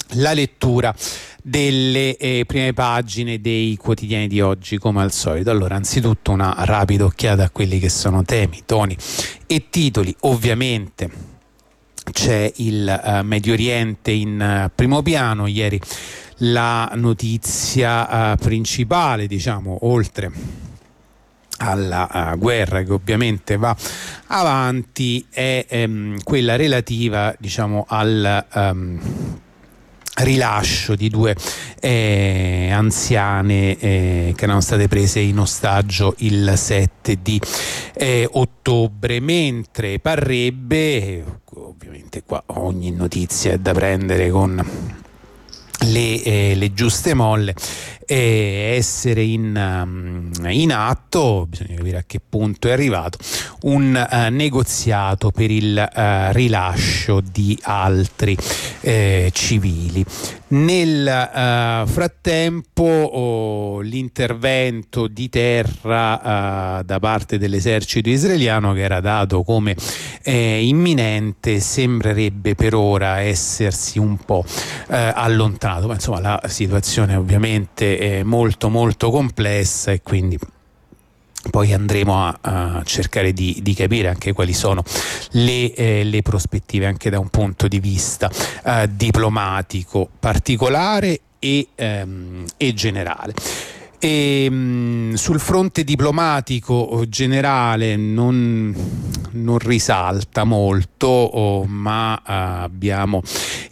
la lettura delle prime pagine dei quotidiani di oggi, come al solito. Allora, anzitutto una rapida occhiata a quelli che sono temi, toni e titoli. Ovviamente c'è il Medio Oriente in primo piano. Ieri la notizia principale, diciamo, oltre alla guerra che ovviamente va avanti, è quella relativa, diciamo, al rilascio di due anziane che erano state prese in ostaggio il 7 di ottobre, mentre parrebbe, ovviamente qua ogni notizia è da prendere con le giuste molle, essere in atto, bisogna capire a che punto è arrivato, un negoziato per il rilascio di altri civili. Nel frattempo l'intervento di terra da parte dell'esercito israeliano, che era dato come imminente, sembrerebbe per ora essersi un po' allontanato, ma insomma la situazione ovviamente è molto molto complessa, e quindi poi andremo a cercare di capire anche quali sono le prospettive anche da un punto di vista diplomatico particolare e generale. Sul fronte diplomatico generale non risalta molto, ma abbiamo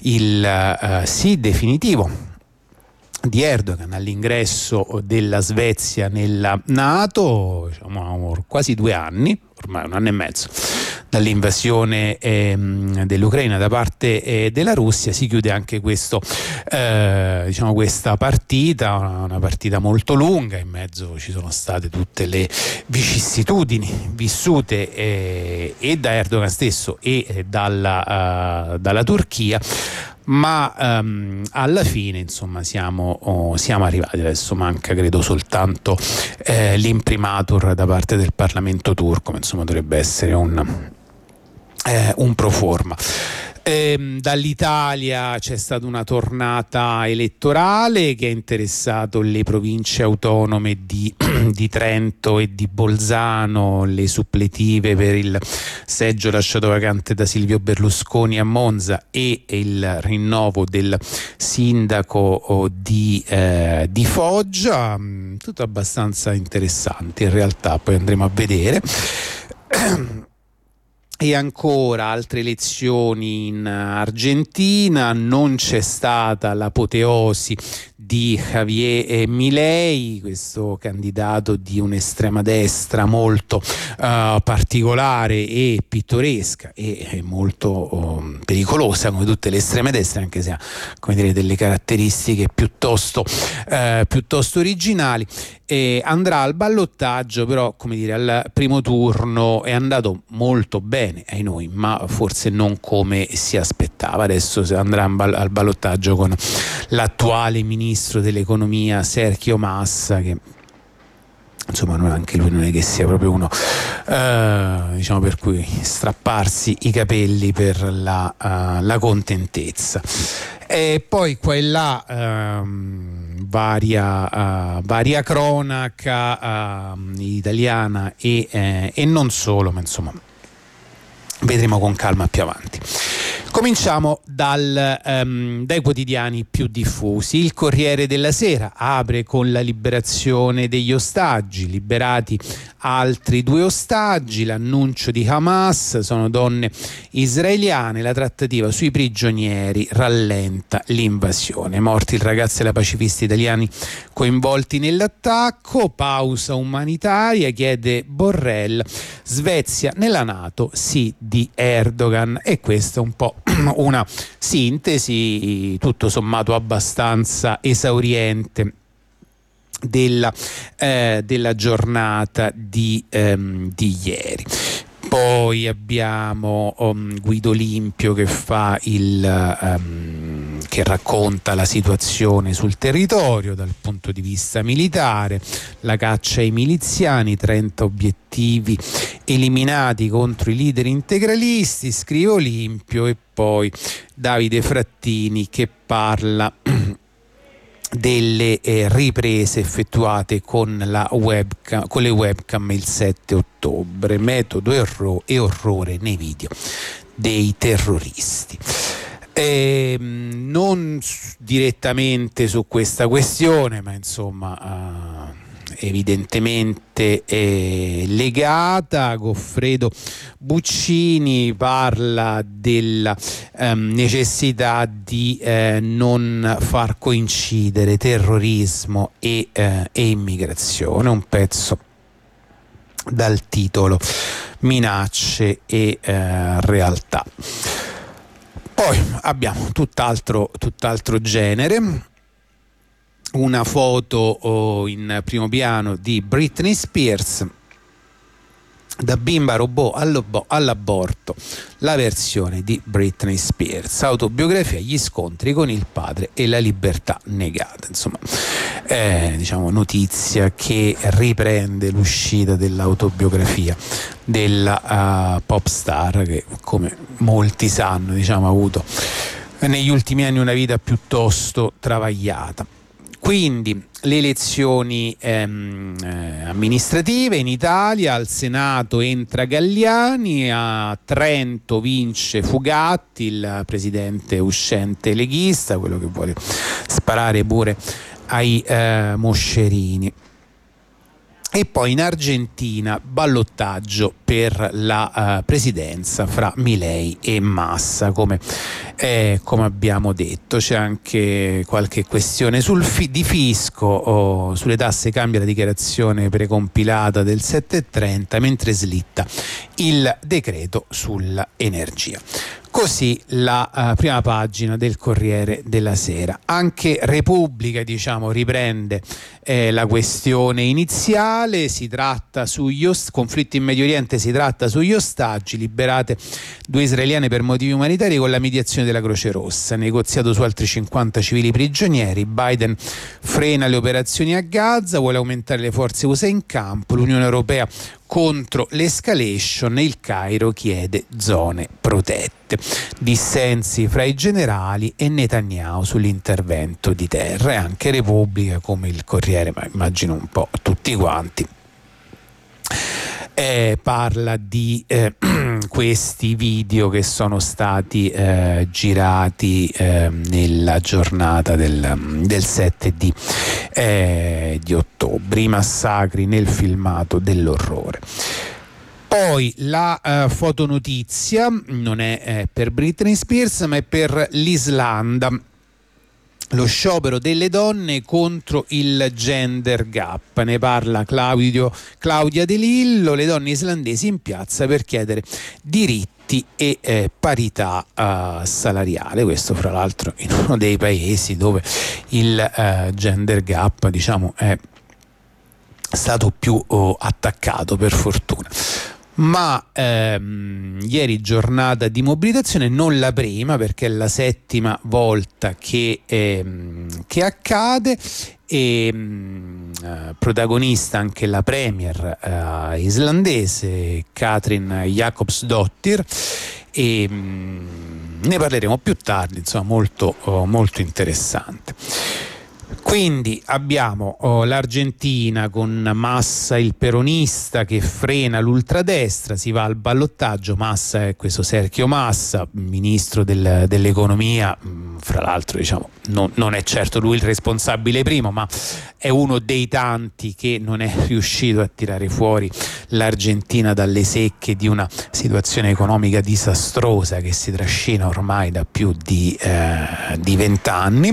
il sì definitivo di Erdogan all'ingresso della Svezia nella NATO, diciamo quasi 2 anni, ormai 1 anno e mezzo dall'invasione dell'Ucraina da parte della Russia. Si chiude anche questo, diciamo, questa partita, una partita molto lunga. In mezzo ci sono state tutte le vicissitudini vissute e da Erdogan stesso e dalla Turchia, ma alla fine insomma siamo arrivati. Adesso manca credo soltanto l'imprimatur da parte del Parlamento turco, ma insomma dovrebbe essere un pro forma. Dall'Italia c'è stata una tornata elettorale che ha interessato le province autonome di Trento e di Bolzano, le suppletive per il seggio lasciato vacante da Silvio Berlusconi a Monza e il rinnovo del sindaco di Foggia. Tutto abbastanza interessante in realtà, poi andremo a vedere. E ancora altre elezioni in Argentina. Non c'è stata l'apoteosi di Javier Milei, questo candidato di un'estrema destra molto particolare e pittoresca e molto pericolosa, come tutte le estreme destre, anche se ha, come dire, delle caratteristiche piuttosto originali. Andrà al ballottaggio, però, come dire, al primo turno è andato molto bene ai noi, ma forse non come si aspettava. Adesso andrà al ballottaggio con l'attuale ministro dell'economia Sergio Massa, che insomma anche lui non è che sia proprio uno diciamo per cui strapparsi i capelli per la contentezza. E poi qua e là varia cronaca italiana e non solo, ma insomma vedremo con calma più avanti. Cominciamo dai quotidiani più diffusi. Il Corriere della Sera apre con la liberazione degli ostaggi, liberati altri 2 ostaggi, l'annuncio di Hamas, sono donne israeliane, la trattativa sui prigionieri rallenta l'invasione, morti il ragazzo e la pacifista italiani coinvolti nell'attacco, pausa umanitaria, chiede Borrell, Svezia nella NATO, sì di Erdogan. E questa è un po' una sintesi tutto sommato abbastanza esauriente della giornata di ieri. Poi abbiamo Guido Limpio che che racconta la situazione sul territorio dal punto di vista militare, la caccia ai miliziani, 30 obiettivi eliminati contro i leader integralisti, scrive Olimpio, e poi Davide Frattini che parla delle riprese effettuate con le webcam il 7 ottobre, metodo e orrore nei video dei terroristi. Non direttamente su questa questione, ma insomma evidentemente legata. Goffredo Buccini parla della necessità di non far coincidere terrorismo e immigrazione, un pezzo dal titolo Minacce e realtà. Poi abbiamo tutt'altro genere. Una foto in primo piano di Britney Spears, da bimba robot all'aborto, la versione di Britney Spears, autobiografia, gli scontri con il padre e la libertà negata. Insomma, diciamo notizia che riprende l'uscita dell'autobiografia della pop star che, come molti sanno, diciamo, ha avuto negli ultimi anni una vita piuttosto travagliata. Quindi le elezioni amministrative in Italia: al Senato entra Galliani, a Trento vince Fugatti, il presidente uscente leghista, quello che vuole sparare pure ai moscerini. E poi in Argentina ballottaggio per la presidenza fra Milei e Massa, come abbiamo detto. C'è anche qualche questione di fisco, sulle tasse cambia la dichiarazione precompilata del 7,30, mentre slitta il decreto sull'energia. Così la prima pagina del Corriere della Sera. Anche Repubblica, diciamo, riprende la questione iniziale. Si tratta conflitto in Medio Oriente, si tratta sugli ostaggi, liberate 2 israeliane per motivi umanitari con la mediazione della Croce Rossa, negoziato su altri 50 civili prigionieri. Biden frena le operazioni a Gaza, vuole aumentare le forze USA in campo, l'Unione Europea contro l'escalation, il Cairo chiede zone protette. Dissensi fra i generali e Netanyahu sull'intervento di terra. E anche Repubblica, come il Corriere, ma immagino un po' tutti quanti, parla di questi video che sono stati girati nella giornata del 7 di ottobre, i massacri nel filmato dell'orrore. Poi la fotonotizia non è per Britney Spears, ma è per l'Islanda. Lo sciopero delle donne contro il gender gap, ne parla Claudia De Lillo. Le donne islandesi in piazza per chiedere diritti e parità salariale. Questo fra l'altro in uno dei paesi dove il gender gap, diciamo, è stato più attaccato, per fortuna. Ma ieri giornata di mobilitazione, non la prima, perché è la 7ª volta che accade, e protagonista anche la premier islandese Katrin Jakobsdottir, e ne parleremo più tardi, insomma molto interessante. Quindi abbiamo l'Argentina con Massa, il peronista, che frena l'ultradestra, si va al ballottaggio. Massa è questo Sergio Massa, ministro dell'economia, fra l'altro, diciamo, non è certo lui il responsabile primo, ma è uno dei tanti che non è riuscito a tirare fuori l'Argentina dalle secche di una situazione economica disastrosa che si trascina ormai da più di 20 anni.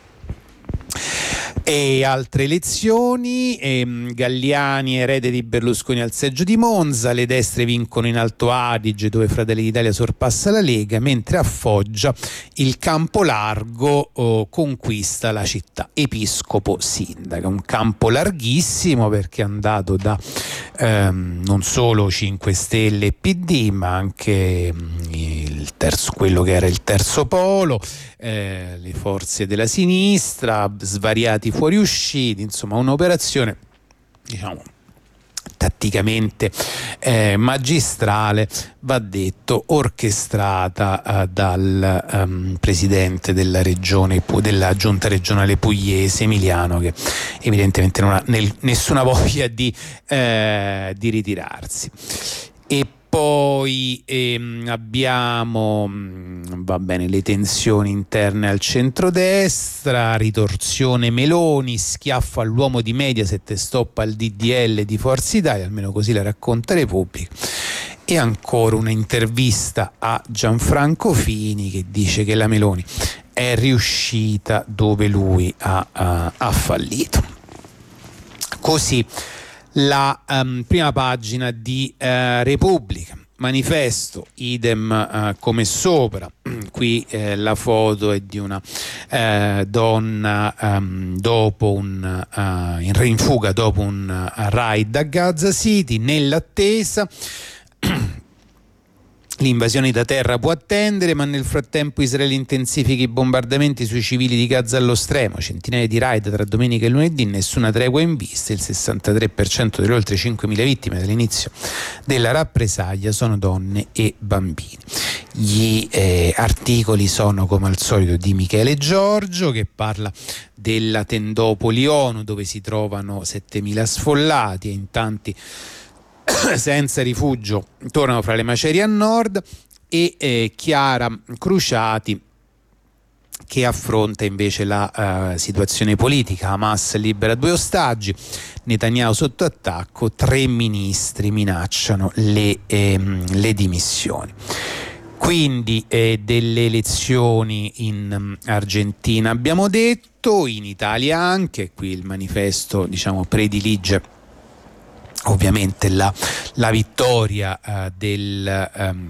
E altre elezioni: Galliani erede di Berlusconi al seggio di Monza, le destre vincono in Alto Adige dove Fratelli d'Italia sorpassa la Lega, mentre a Foggia il campo largo conquista la città, episcopo sindaca. Un campo larghissimo, perché è andato da non solo 5 Stelle e PD, ma anche il quello che era il terzo polo, le forze della sinistra, svariati fuoriusciti, insomma un'operazione, diciamo, tatticamente magistrale, va detto, orchestrata dal presidente della regione, della giunta regionale pugliese, Emiliano, che evidentemente non ha nessuna voglia di ritirarsi. E poi abbiamo le tensioni interne al centrodestra, ritorsione Meloni, schiaffo all'uomo di Mediaset e stop al DDL di Forza Italia, almeno così la racconta Repubblica. E ancora un'intervista a Gianfranco Fini, che dice che la Meloni è riuscita dove lui ha fallito. Così la prima pagina di Repubblica. Manifesto, idem come sopra. Qui la foto è di una donna dopo in fuga dopo un raid a Gaza City, nell'attesa. L'invasione da terra può attendere, ma nel frattempo Israele intensifica i bombardamenti sui civili di Gaza allo stremo. Centinaia di raid tra domenica e lunedì, nessuna tregua in vista. Il 63% delle oltre 5.000 vittime dall'inizio della rappresaglia sono donne e bambini. Gli articoli sono, come al solito, di Michele Giorgio, che parla della tendopoli ONU, dove si trovano 7.000 sfollati e in tanti senza rifugio tornano fra le macerie a nord, e Chiara Cruciati, che affronta invece la situazione politica. Hamas libera 2 ostaggi, Netanyahu sotto attacco, 3 ministri minacciano le dimissioni. Quindi delle elezioni in Argentina abbiamo detto, in Italia anche. Qui il manifesto, diciamo, predilige ovviamente la vittoria del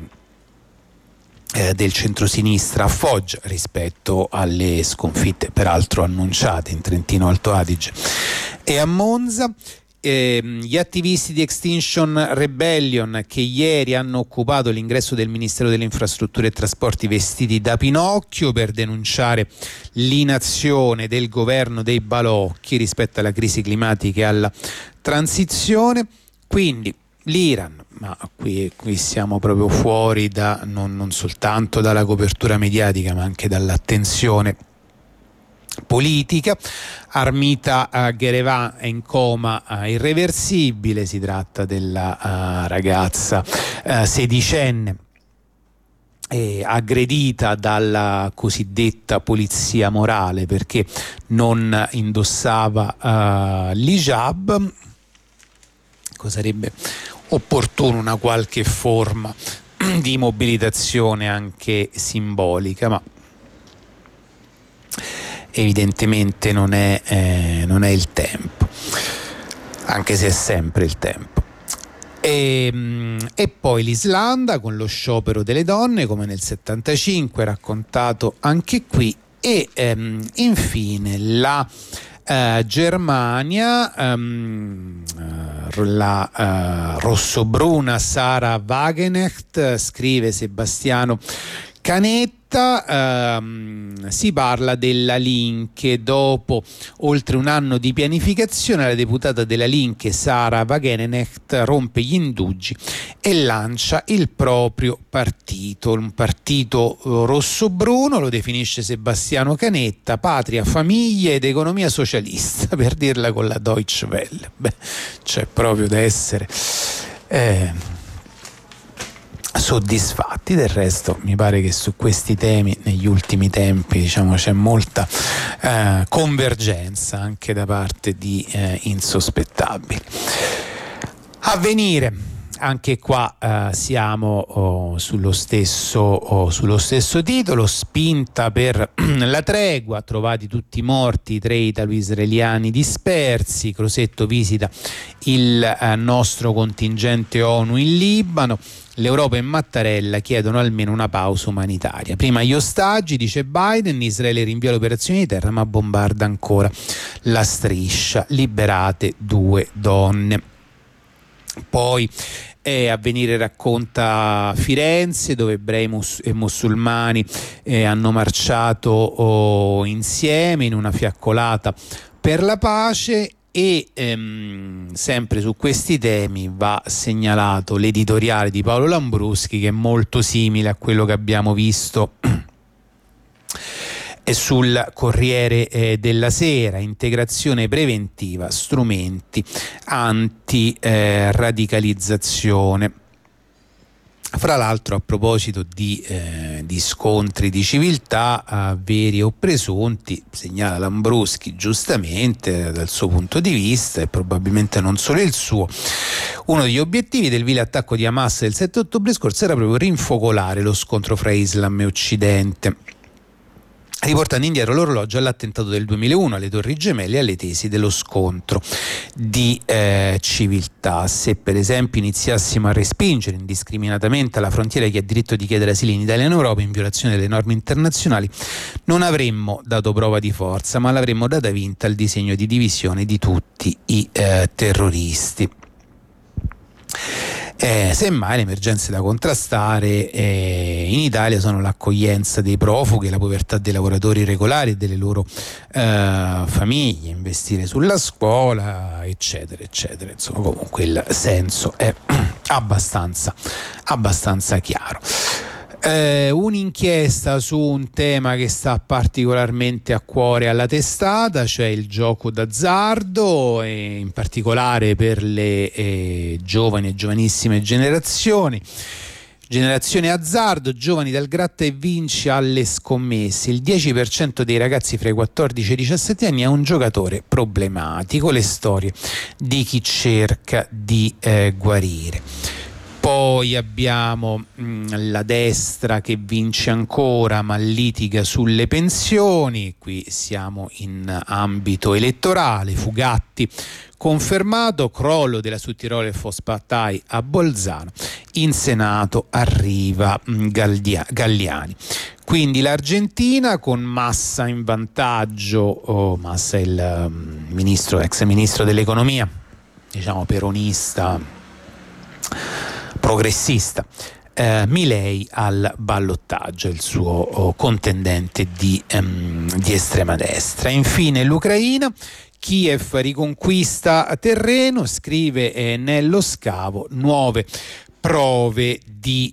centrosinistra a Foggia rispetto alle sconfitte peraltro annunciate in Trentino Alto Adige e a Monza. Gli attivisti di Extinction Rebellion, che ieri hanno occupato l'ingresso del Ministero delle Infrastrutture e Trasporti vestiti da Pinocchio per denunciare l'inazione del governo dei balocchi rispetto alla crisi climatica e alla transizione. Quindi l'Iran, ma qui siamo proprio fuori non soltanto dalla copertura mediatica, ma anche dall'attenzione politica. Armita Gherevan è in coma irreversibile. Si tratta della ragazza sedicenne aggredita dalla cosiddetta polizia morale perché non indossava l'hijab. Sarebbe opportuno una qualche forma di mobilitazione anche simbolica, ma evidentemente non è il tempo, anche se è sempre il tempo. E poi l'Islanda con lo sciopero delle donne, come nel 75, raccontato anche qui. E infine la Germania, la rossobruna Sara Wagenknecht, scrive Sebastiano Canetta. Si parla della Linke. Dopo oltre un anno di pianificazione, la deputata della Linke Sara Wagenknecht rompe gli indugi e lancia il proprio partito, un partito rossobruno, lo definisce Sebastiano Canetta, patria, famiglia ed economia socialista, per dirla con la Deutsche Welle. C'è proprio da essere soddisfatti. Del resto mi pare che su questi temi negli ultimi tempi, diciamo, c'è molta convergenza anche da parte di insospettabili. Avvenire, anche qua siamo sullo stesso titolo. Spinta per la tregua, trovati tutti morti i 3 italo-israeliani dispersi. Crosetto visita il nostro contingente ONU in Libano. L'Europa e Mattarella chiedono almeno una pausa umanitaria. Prima gli ostaggi, dice Biden, Israele rinvia l'operazione di terra ma bombarda ancora la striscia. Liberate 2 donne. Poi Avvenire racconta Firenze, dove ebrei e musulmani hanno marciato insieme in una fiaccolata per la pace. E sempre su questi temi va segnalato l'editoriale di Paolo Lambruschi, che è molto simile a quello che abbiamo visto sul Corriere della Sera: integrazione preventiva, strumenti anti-radicalizzazione. Fra l'altro, a proposito di scontri di civiltà veri o presunti, segnala Lambruschi giustamente dal suo punto di vista, e probabilmente non solo il suo, uno degli obiettivi del vile attacco di Hamas del 7 ottobre scorso era proprio rinfocolare lo scontro fra Islam e Occidente, riportando indietro l'orologio all'attentato del 2001, alle Torri Gemelle e alle tesi dello scontro di civiltà. Se per esempio iniziassimo a respingere indiscriminatamente alla frontiera chi ha diritto di chiedere asilo in Italia e in Europa in violazione delle norme internazionali, non avremmo dato prova di forza, ma l'avremmo data vinta al disegno di divisione di tutti i terroristi. Semmai le emergenze da contrastare in Italia sono l'accoglienza dei profughi, la povertà dei lavoratori regolari e delle loro famiglie, investire sulla scuola, eccetera eccetera. Insomma, comunque il senso è abbastanza chiaro. Un'inchiesta su un tema che sta particolarmente a cuore alla testata, cioè il gioco d'azzardo, e in particolare per le giovani e giovanissime generazioni. Generazione azzardo, giovani dal gratta e vinci alle scommesse. Il 10% dei ragazzi fra i 14 e i 17 anni è un giocatore problematico. Le storie di chi cerca di guarire. Poi abbiamo la destra che vince ancora ma litiga sulle pensioni. Qui siamo in ambito elettorale. Fugatti confermato, crollo della Südtiroler Volkspartei a Bolzano. In Senato arriva Galliani. Quindi l'Argentina con Massa in vantaggio. Massa è il ex ministro dell'economia, diciamo peronista, progressista. Milei al ballottaggio, il suo contendente di estrema destra. Infine l'Ucraina, Kiev riconquista terreno, scrive Nello Scavo, nuove prove di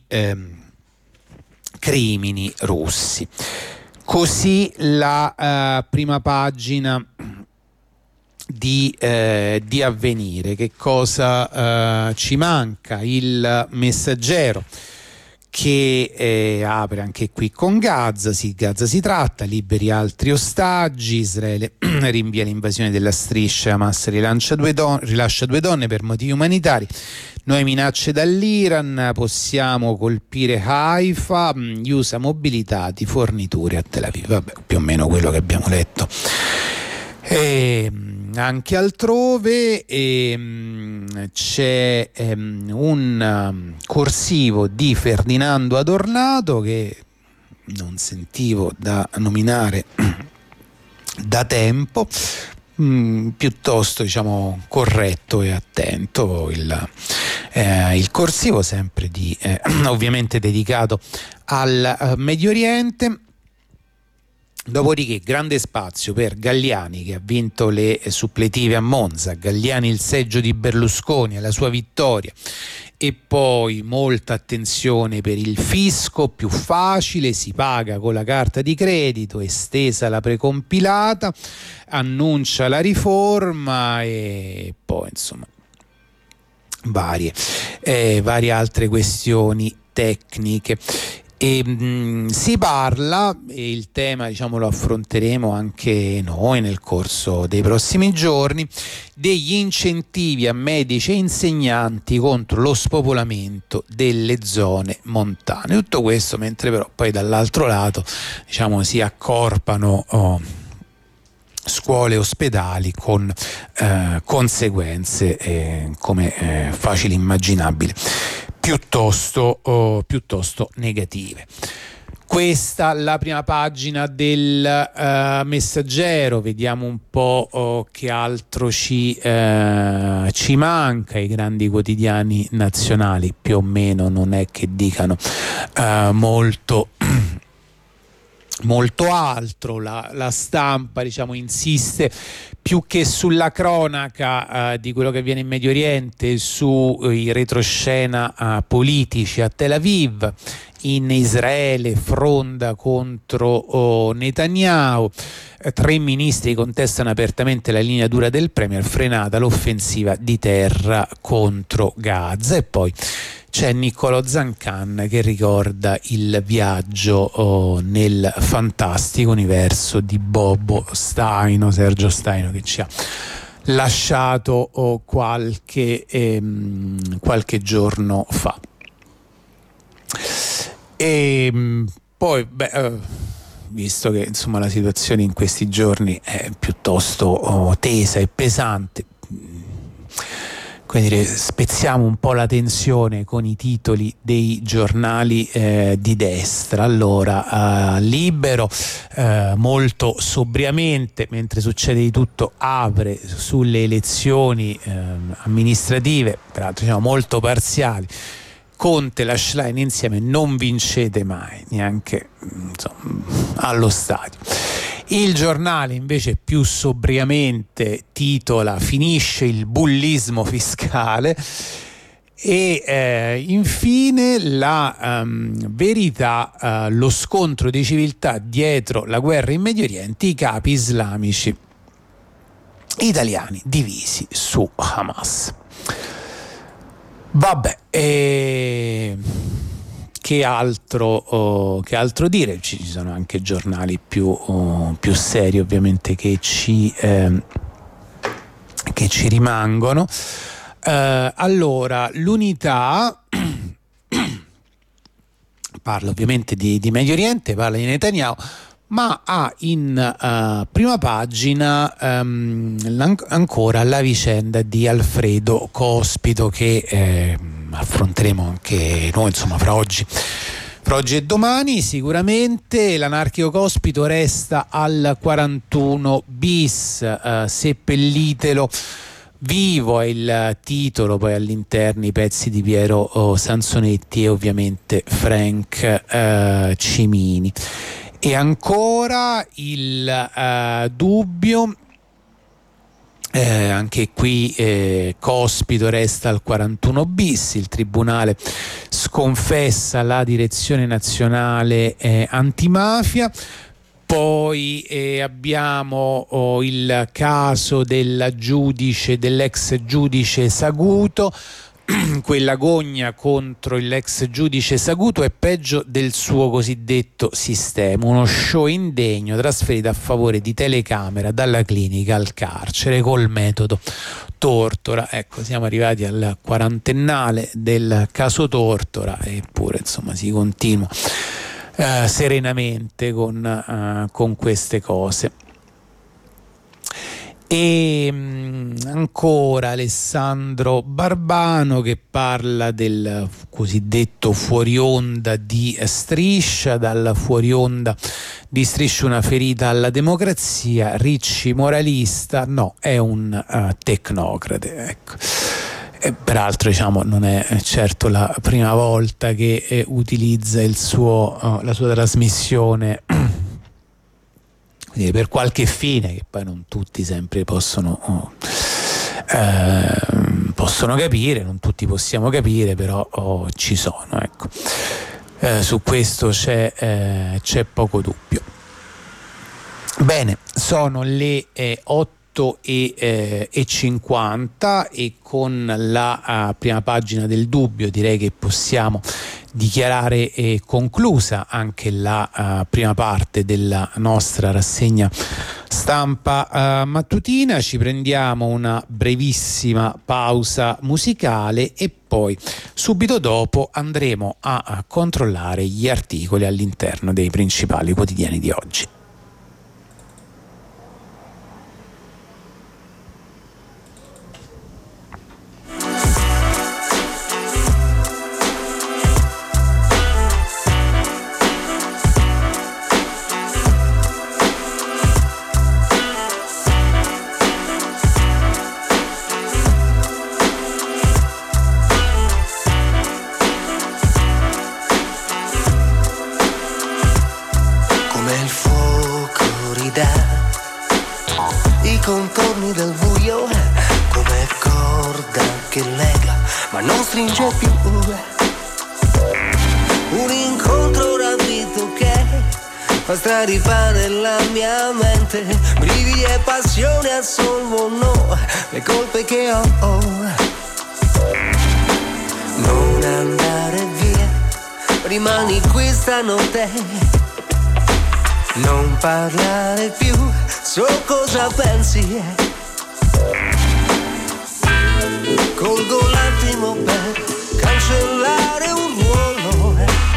crimini russi. Così la prima pagina di Avvenire. Che cosa ci manca? Il Messaggero che apre anche qui con Gaza. Gaza si tratta, liberi altri ostaggi, Israele rinvia l'invasione della striscia, Hamas rilascia due donne per motivi umanitari, nuove minacce dall'Iran, possiamo colpire Haifa, gli USA mobilitati, forniture a Tel Aviv. Vabbè, più o meno quello che abbiamo letto anche altrove. C'è un corsivo di Ferdinando Adornato che non sentivo da nominare da tempo, piuttosto diciamo corretto e attento il corsivo, sempre ovviamente dedicato al Medio Oriente. Dopodiché grande spazio per Galliani, che ha vinto le suppletive a Monza, Galliani il seggio di Berlusconi alla sua vittoria, e poi molta attenzione per il fisco, più facile, si paga con la carta di credito, estesa la precompilata, annuncia la riforma, e poi insomma varie altre questioni tecniche. Si parla, e il tema diciamo lo affronteremo anche noi nel corso dei prossimi giorni, degli incentivi a medici e insegnanti contro lo spopolamento delle zone montane. Tutto questo mentre però poi dall'altro lato diciamo si accorpano scuole e ospedali con conseguenze come facile immaginabile piuttosto negative. Questa la prima pagina del Messaggero. Vediamo un po' che altro ci manca. I grandi quotidiani nazionali più o meno non è che dicano molto altro. La Stampa, diciamo, insiste più che sulla cronaca di quello che avviene in Medio Oriente, sui retroscena politici a Tel Aviv. In Israele fronda contro Netanyahu, 3 ministri contestano apertamente la linea dura del premier, frenata l'offensiva di terra contro Gaza. E poi c'è Niccolò Zancan che ricorda il viaggio nel fantastico universo di Sergio Staino, che ci ha lasciato qualche giorno fa. E poi visto che insomma la situazione in questi giorni è piuttosto tesa e pesante, quindi spezziamo un po' la tensione con i titoli dei giornali di destra. Allora, Libero molto sobriamente, mentre succede di tutto, apre sulle elezioni amministrative, peraltro diciamo molto parziali. Conte e Schlein insieme non vincete mai, neanche allo stadio. Il Giornale invece più sobriamente titola: finisce il bullismo fiscale. E infine la Verità, lo scontro di civiltà dietro la guerra in Medio Oriente, i capi islamici italiani divisi su Hamas. Vabbè, che altro dire? Ci sono anche giornali più seri ovviamente che ci rimangono. Allora, l'Unità parla ovviamente di Medio Oriente, parla di Netanyahu, ma ha in prima pagina ancora la vicenda di Alfredo Cospito, che affronteremo anche noi, insomma, fra oggi e domani. Sicuramente l'anarchico Cospito resta al 41 bis, seppellitelo vivo è il titolo, poi all'interno i pezzi di Piero Sansonetti e ovviamente Frank Cimini. E ancora il dubbio, anche qui Cospito resta al 41 bis, il tribunale sconfessa la direzione nazionale antimafia. Poi abbiamo il caso dell'ex giudice Saguto. Quella gogna contro l'ex giudice Saguto è peggio del suo cosiddetto sistema, uno show indegno trasferito a favore di telecamera dalla clinica al carcere col metodo Tortora. Ecco, siamo arrivati al quarantennale del caso Tortora, eppure insomma si continua serenamente con queste cose. E ancora Alessandro Barbano che parla del cosiddetto fuori onda di Striscia. Dal fuori onda di Striscia una ferita alla democrazia, Ricci moralista, no, è un tecnocrate, ecco. E peraltro diciamo non è certo la prima volta che utilizza la sua trasmissione per qualche fine, che poi non tutti sempre possono capire, non tutti possiamo capire, però ci sono, ecco. Su questo c'è poco dubbio. Bene, sono le 8:50 e con la prima pagina del dubbio direi che possiamo dichiarare conclusa anche la prima parte della nostra rassegna stampa mattutina. Ci prendiamo una brevissima pausa musicale e poi subito dopo andremo a controllare gli articoli all'interno dei principali quotidiani di oggi. contorni del buio, come corda che lega ma non stringe più. Un incontro rapito che fa straripare la mia mente, brividi e passione assolvono le colpe che ho. Non andare via, rimani qui stanotte, non parlare più, so cosa pensi. Colgo l'attimo per cancellare un ruolo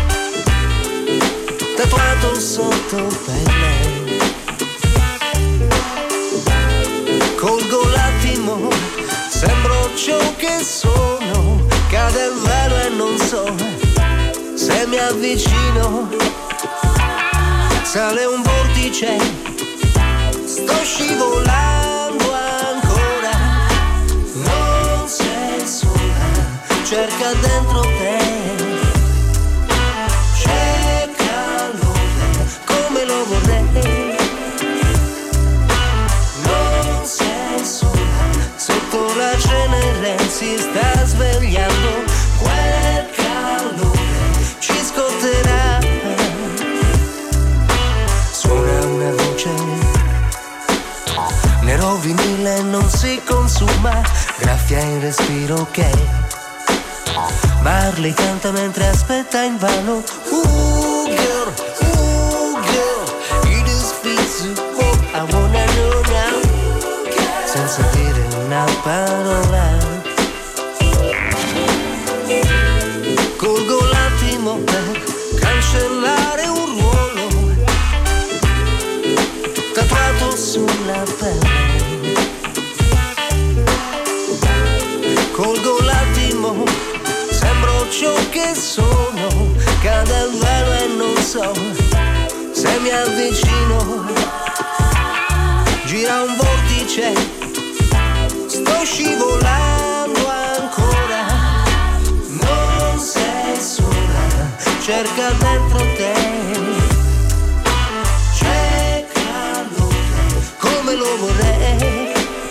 tatuato sotto pelle. Colgo l'attimo, sembro ciò che sono, cade il velo e non so se mi avvicino. Sale un vortice, sto scivolando ancora, non sei sola, cerca dentro te, c'è calore come lo vorrei, non sei sola, sotto la cenere si sta svegliando, quel calore ci scotterà. Suona una voce, nero vinile non si consuma, graffia in respiro che Marley canta mentre aspetta invano. Girl, it is feasible, I wanna know now, senza dire una parola. Colgo l'attimo per cancellare un ruolo tatuato sulla pelle. Colgo l'attimo, sembro ciò che sono, cade il velo e non so se mi avvicino. Gira un vortice, sto scivolando ancora, non sei sola, cerca dentro te, c'è calore come lo vorrei,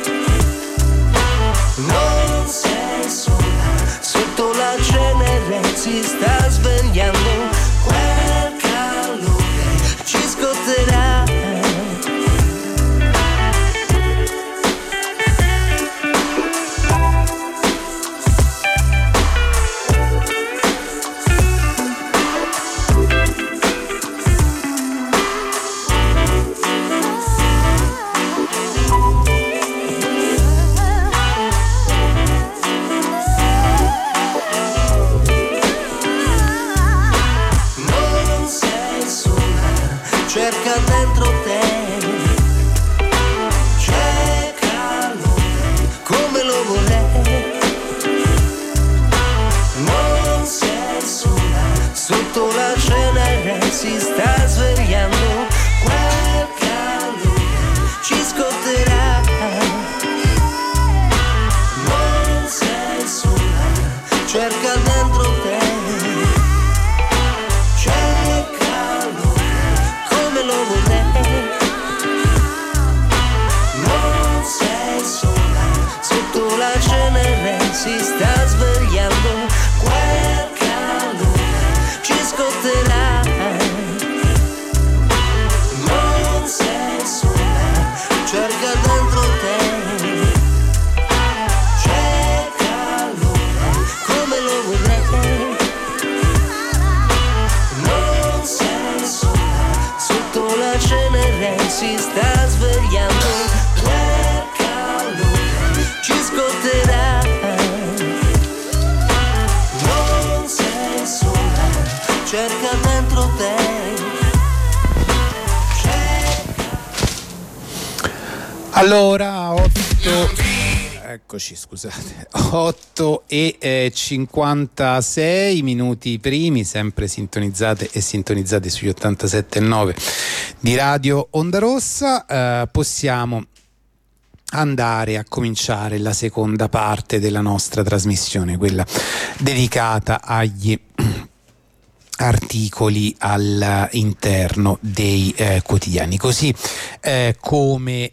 non sei sola, sotto la cenere si sta svegliando, quel calore ci scotterà. Cerca dentro te, c'è calore come lo vorrei, non sei sola, sotto la cenere si sta svegliando, quel calore ci scotterà, non sei sola, cerca dentro te. Si sta svegliando, quel calore ci scotterà, non sei sola, cerca dentro te, c'è calore come lo vorrei, non sei sola, sotto la cenere si sta svegliando, quel calore ci scotterà. Cerca dentro te. Allora, 8 e 56 minuti primi, sempre sintonizzate e sintonizzati sugli 87.9 di Radio Onda Rossa. Possiamo andare a cominciare la seconda parte della nostra trasmissione, quella dedicata articoli all'interno dei quotidiani, così come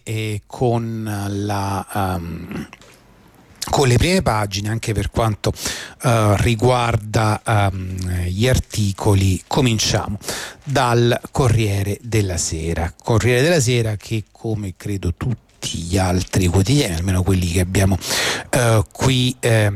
con le prime pagine. Anche per quanto riguarda gli articoli, cominciamo dal Corriere della Sera, che, come credo tutti gli altri quotidiani, almeno quelli che abbiamo qui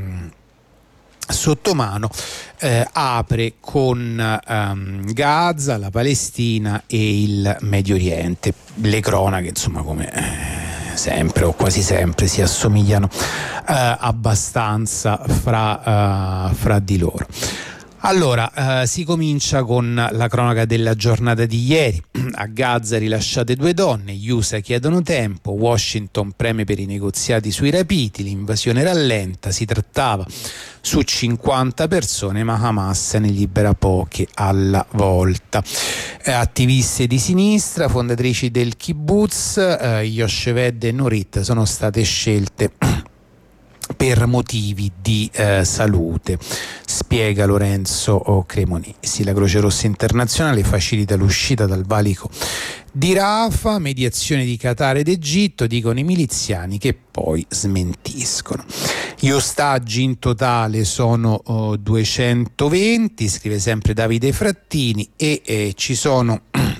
sotto mano, apre con Gaza, la Palestina e il Medio Oriente. Le cronache, insomma, come sempre o quasi sempre, si assomigliano abbastanza fra di loro. Allora, si comincia con la cronaca della giornata di ieri. A Gaza rilasciate 2 donne, gli USA chiedono tempo, Washington preme per i negoziati sui rapiti, l'invasione rallenta, si trattava su 50 persone ma Hamas ne libera poche alla volta. Attiviste di sinistra, fondatrici del kibbutz, Yocheved e Nurit sono state scelte per motivi di salute, spiega Lorenzo Cremonesi. La Croce Rossa Internazionale facilita l'uscita dal valico di Rafah, mediazione di Qatar ed Egitto, dicono i miliziani, che poi smentiscono. Gli ostaggi in totale sono 220, scrive sempre Davide Frattini, e ci sono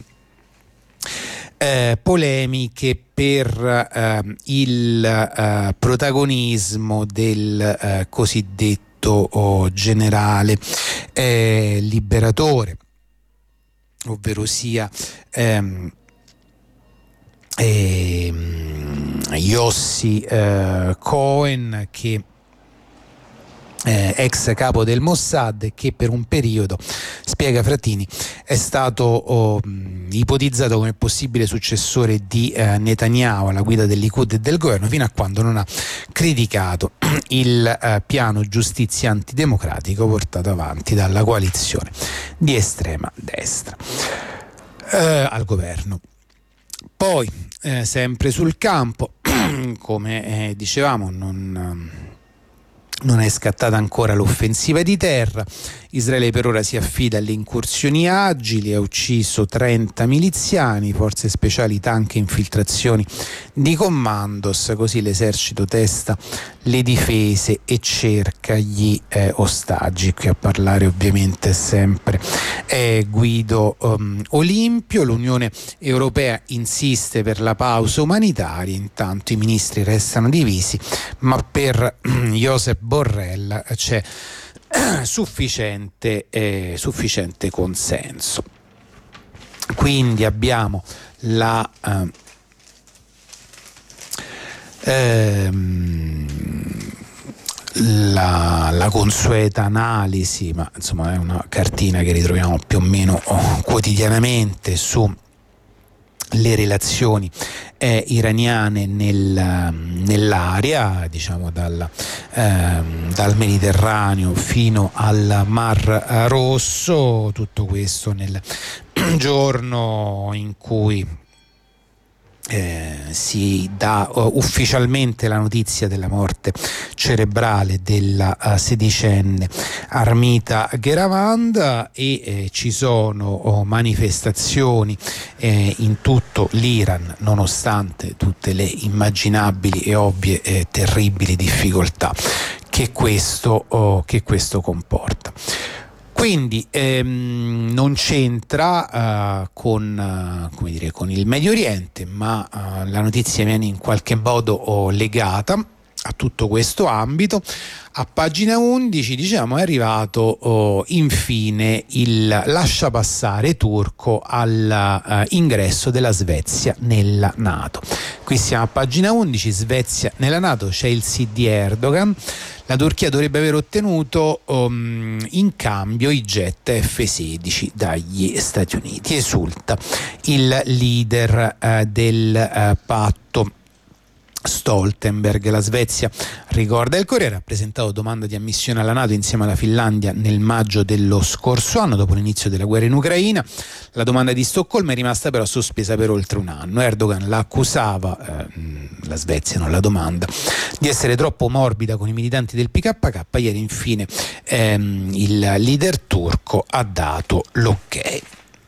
polemiche per il protagonismo del cosiddetto generale liberatore, ovvero sia Yossi Cohen, che ex capo del Mossad, che per un periodo, spiega Frattini, è stato ipotizzato come possibile successore di Netanyahu alla guida del Likud e del governo, fino a quando non ha criticato il piano giustizia antidemocratico portato avanti dalla coalizione di estrema destra al governo. Poi sempre sul campo, come dicevamo, non è scattata ancora l'offensiva di terra. Israele per ora si affida alle incursioni agili, ha ucciso 30 miliziani, forze speciali, tank e infiltrazioni di commandos, così l'esercito testa le difese e cerca gli ostaggi. Qui a parlare ovviamente sempre Guido Olimpio. L'Unione Europea insiste per la pausa umanitaria, intanto i ministri restano divisi, ma per Josep Borrell c'è sufficiente consenso. Quindi abbiamo la consueta analisi, ma insomma è una cartina che ritroviamo più o meno quotidianamente su le relazioni iraniane nell'area, diciamo dal Mediterraneo fino al Mar Rosso. Tutto questo nel giorno in cui si dà ufficialmente la notizia della morte cerebrale della sedicenne Armita Geravand, e ci sono manifestazioni in tutto l'Iran, nonostante tutte le immaginabili e ovvie terribili difficoltà che questo comporta. Quindi non c'entra con il Medio Oriente, ma la notizia viene in qualche modo legata a tutto questo ambito. A pagina 11, diciamo, è arrivato infine il lasciapassare turco all'ingresso della Svezia nella NATO. Qui siamo a pagina 11, Svezia nella NATO, c'è il sì di Erdogan. La Turchia dovrebbe aver ottenuto in cambio i jet F-16 dagli Stati Uniti. Esulta il leader del patto Stoltenberg. La Svezia, ricorda il Corriere, ha presentato domanda di ammissione alla NATO insieme alla Finlandia nel maggio dello scorso anno, dopo l'inizio della guerra in Ucraina. La domanda di Stoccolma è rimasta però sospesa per oltre un anno. Erdogan la accusava, la Svezia, non la domanda, di essere troppo morbida con i militanti del PKK. Ieri infine il leader turco ha dato l'ok.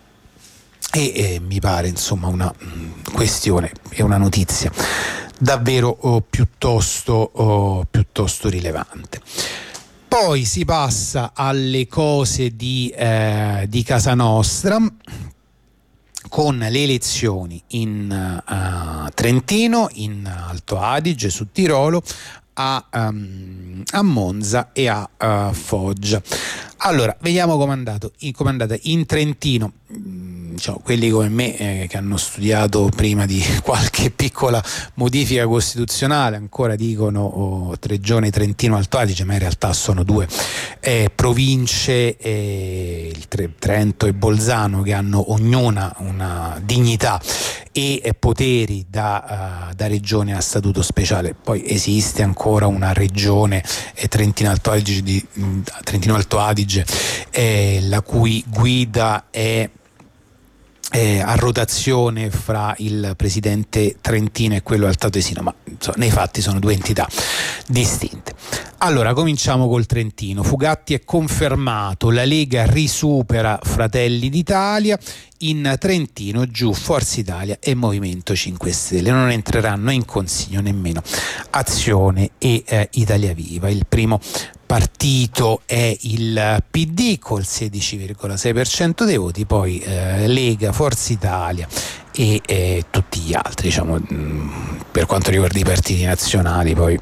E mi pare insomma una questione e una notizia davvero piuttosto rilevante. Poi si passa alle cose di casa nostra, con le elezioni in Trentino, in Alto Adige, su Tirolo, a Monza e a Foggia. Allora, vediamo com'è andata in Trentino. Diciamo, quelli come me che hanno studiato prima di qualche piccola modifica costituzionale ancora dicono 3 regioni, Trentino, Alto Adige, ma in realtà sono 2 province, il Trento e Bolzano, che hanno ognuna una dignità e poteri da regione a statuto speciale. Poi esiste ancora una regione Trentino Alto Adige, la cui guida è a rotazione fra il presidente trentino e quello altoatesino, ma insomma, nei fatti sono 2 entità distinte. Allora, cominciamo col Trentino. Fugatti è confermato, la Lega risupera Fratelli d'Italia. In Trentino giù Forza Italia e Movimento 5 Stelle. Non entreranno in consiglio nemmeno Azione e Italia Viva. Il primo partito è il PD col 16,6% dei voti, poi Lega, Forza Italia e tutti gli altri, diciamo, per quanto riguarda i partiti nazionali, poi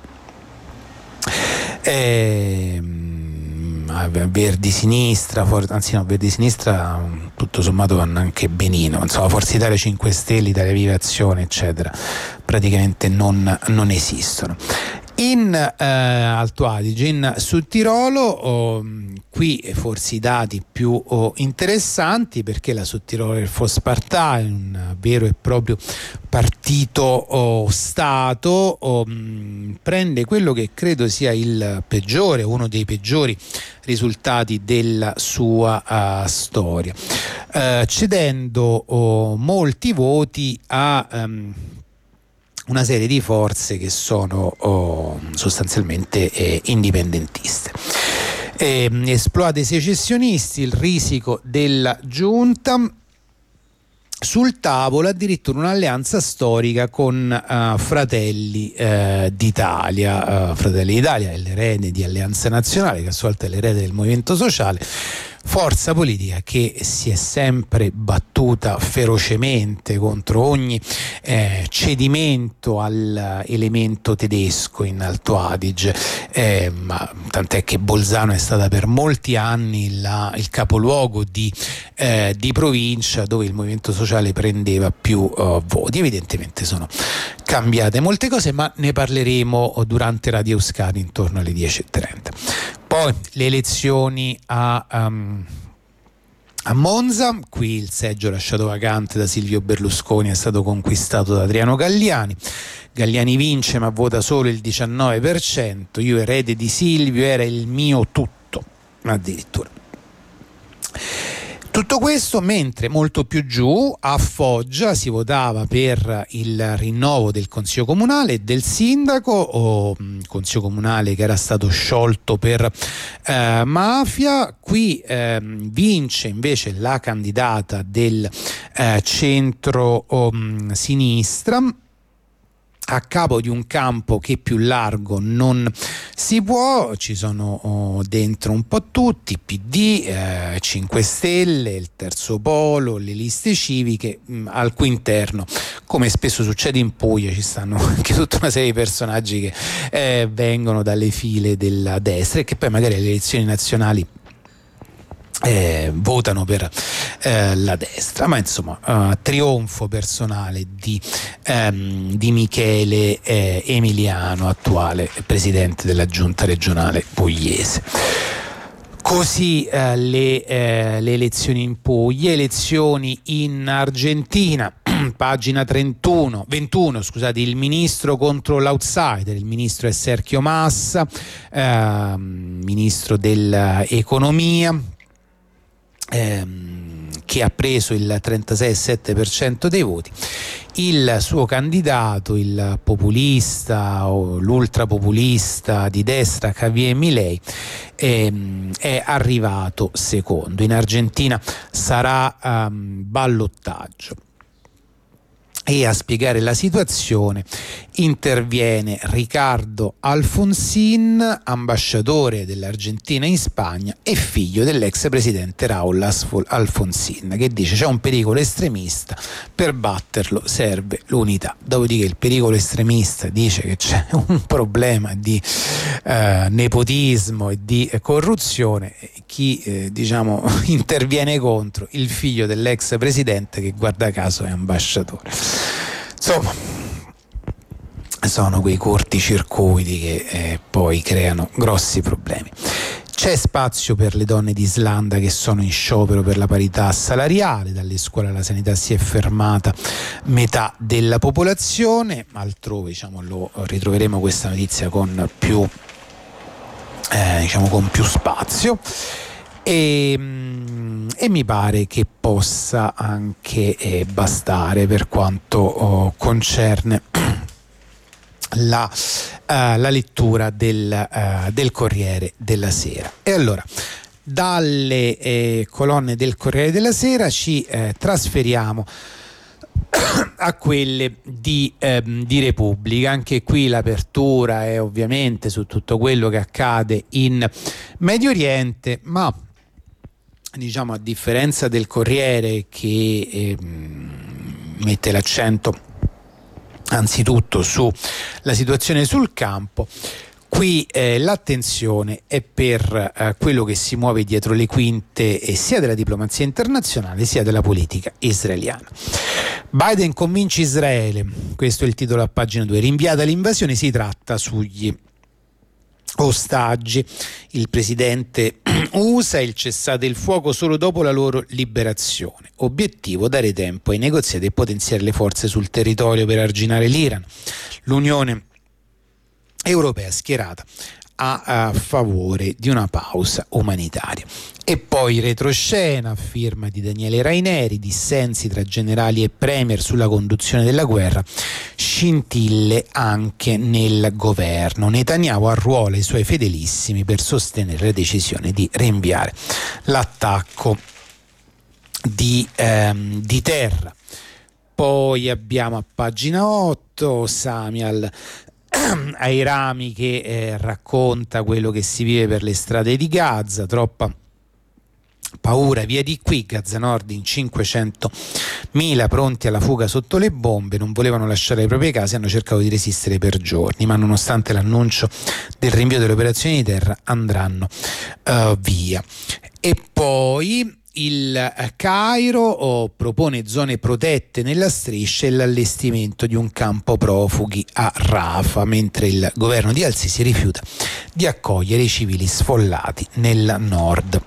Verdi Sinistra, Verdi Sinistra tutto sommato vanno anche benino, insomma Forza Italia, 5 Stelle, Italia Viva, Azione eccetera praticamente non esistono. In Alto Adige, in Sud Tirolo, qui forse i dati più interessanti, perché la Sud Tirolo del Volkspartei, un vero e proprio partito Stato, prende quello che credo sia il peggiore, uno dei peggiori risultati della sua storia, cedendo molti voti a una serie di forze che sono sostanzialmente indipendentiste. Esplode secessionisti, il risico della giunta. Sul tavolo addirittura un'alleanza storica con Fratelli d'Italia. Fratelli d'Italia è l'erede di Alleanza Nazionale, che a sua volta è l'erede del Movimento Sociale, forza politica che si è sempre battuta ferocemente contro ogni cedimento all'elemento tedesco in Alto Adige, ma tant'è che Bolzano è stata per molti anni il capoluogo di provincia dove il Movimento Sociale prendeva più voti. Evidentemente sono cambiate molte cose, ma ne parleremo durante Radio Euskadi intorno alle 10:30. Poi le elezioni a Monza, qui il seggio lasciato vacante da Silvio Berlusconi è stato conquistato da Adriano Galliani. Galliani vince ma vota solo il 19%. Io, erede di Silvio, era il mio tutto, addirittura. Tutto questo mentre molto più giù a Foggia si votava per il rinnovo del Consiglio Comunale e del Sindaco, Consiglio Comunale che era stato sciolto per mafia. Qui vince invece la candidata del centro-sinistra, a capo di un campo che più largo non si può. Ci sono dentro un po' tutti, PD, 5 Stelle, il Terzo Polo, le liste civiche, al cui interno, come spesso succede in Puglia, ci stanno anche tutta una serie di personaggi che vengono dalle file della destra e che poi magari alle elezioni nazionali votano per la destra, ma insomma trionfo personale di Michele Emiliano, attuale presidente della giunta regionale pugliese. Così le elezioni in Puglia, elezioni in Argentina, pagina 21, scusate, il ministro contro l'outsider, il ministro è Sergio Massa, ministro dell'economia, che ha preso il 36,7% dei voti. Il suo candidato, il populista o l'ultrapopulista di destra Javier Milei, è arrivato secondo. In Argentina sarà ballottaggio. E a spiegare la situazione interviene Ricardo Alfonsín, ambasciatore dell'Argentina in Spagna e figlio dell'ex presidente Raúl Alfonsín, che dice: c'è un pericolo estremista, per batterlo serve l'unità. Dopodiché il pericolo estremista dice che c'è un problema di nepotismo e di corruzione. Chi interviene contro? Il figlio dell'ex presidente, che guarda caso è ambasciatore. Insomma, sono quei corticircuiti che poi creano grossi problemi. C'è spazio per le donne di Islanda che sono in sciopero per la parità salariale, dalle scuole alla sanità si è fermata metà della popolazione, altrove lo ritroveremo questa notizia con più spazio. E mi pare che possa anche bastare per quanto concerne la lettura del Corriere della Sera. E allora, dalle colonne del Corriere della Sera ci trasferiamo a quelle di Repubblica. Anche qui l'apertura è ovviamente su tutto quello che accade in Medio Oriente, ma a differenza del Corriere, che mette l'accento anzitutto sulla situazione sul campo, qui l'attenzione è per quello che si muove dietro le quinte sia della diplomazia internazionale sia della politica israeliana. Biden convince Israele, questo è il titolo a pagina 2, rinviata l'invasione, si tratta sugli ostaggi. Il presidente USA il cessate il fuoco solo dopo la loro liberazione. Obiettivo: dare tempo ai negoziati e potenziare le forze sul territorio per arginare l'Iran. L'Unione Europea schierata a favore di una pausa umanitaria. E poi retroscena, a firma di Daniele Raineri, dissensi tra generali e premier sulla conduzione della guerra, scintille anche nel governo. Netanyahu arruola i suoi fedelissimi per sostenere la decisione di rinviare l'attacco di terra. Poi abbiamo a pagina 8 Samial Airami che racconta quello che si vive per le strade di Gaza. Troppa paura, via di qui. Gaza Nord in 500.000 pronti alla fuga sotto le bombe, non volevano lasciare le proprie case, hanno cercato di resistere per giorni, ma nonostante l'annuncio del rinvio delle operazioni di terra andranno via. E poi il Cairo propone zone protette nella striscia e l'allestimento di un campo profughi a Rafah, mentre il governo di Al-Sisi rifiuta di accogliere i civili sfollati nel nord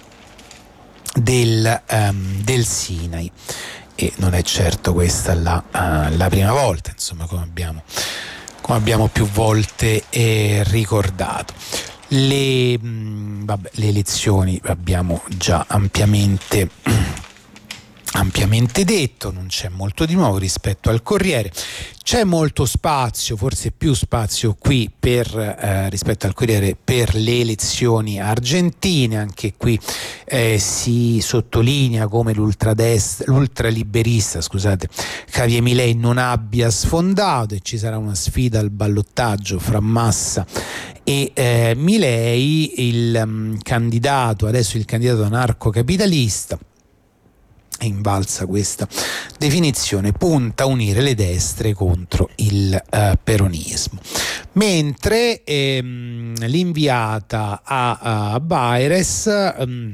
del Sinai. E non è certo questa la prima volta, insomma, come abbiamo più volte ricordato. Le elezioni abbiamo già ampiamente detto, non c'è molto di nuovo rispetto al Corriere. C'è molto spazio, forse più spazio qui rispetto al Corriere, per le elezioni argentine. Anche qui si sottolinea come l'ultraliberista Javier Milei non abbia sfondato, e ci sarà una sfida al ballottaggio fra Massa e Milei. Il candidato anarcocapitalista, è invalsa questa definizione, punta a unire le destre contro il peronismo, mentre l'inviata a Baires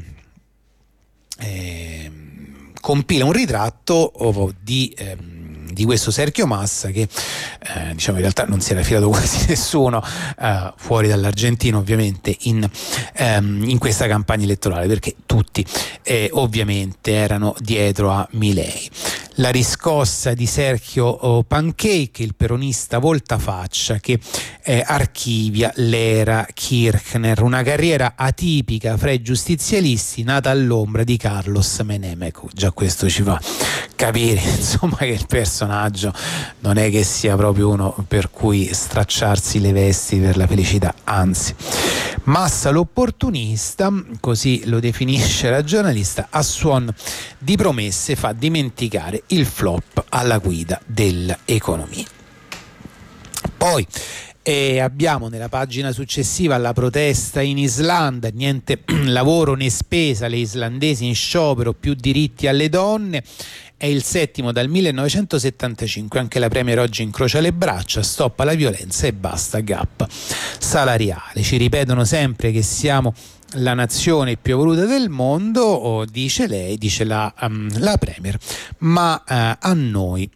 compila un ritratto di questo Sergio Massa, che diciamo in realtà non si era filato quasi nessuno fuori dall'argentino, ovviamente in questa campagna elettorale, perché tutti ovviamente erano dietro a Milei. La riscossa di Sergio Pancake, il peronista voltafaccia che archivia l'era Kirchner, una carriera atipica fra i giustizialisti nata all'ombra di Carlos Menem. Ecco, già questo ci fa capire insomma che il personaggio non è che sia proprio uno per cui stracciarsi le vesti per la felicità, anzi. Massa l'opportunista, così lo definisce la giornalista, a suon di promesse fa dimenticare il flop alla guida dell'economia. Poi abbiamo nella pagina successiva la protesta in Islanda, niente lavoro né spesa, le islandesi in sciopero, più diritti alle donne. È il 7° dal 1975, anche la Premier oggi incrocia le braccia, stop alla violenza e basta gap salariale. Ci ripetono sempre che siamo la nazione più evoluta del mondo, dice lei, dice la Premier, ma a noi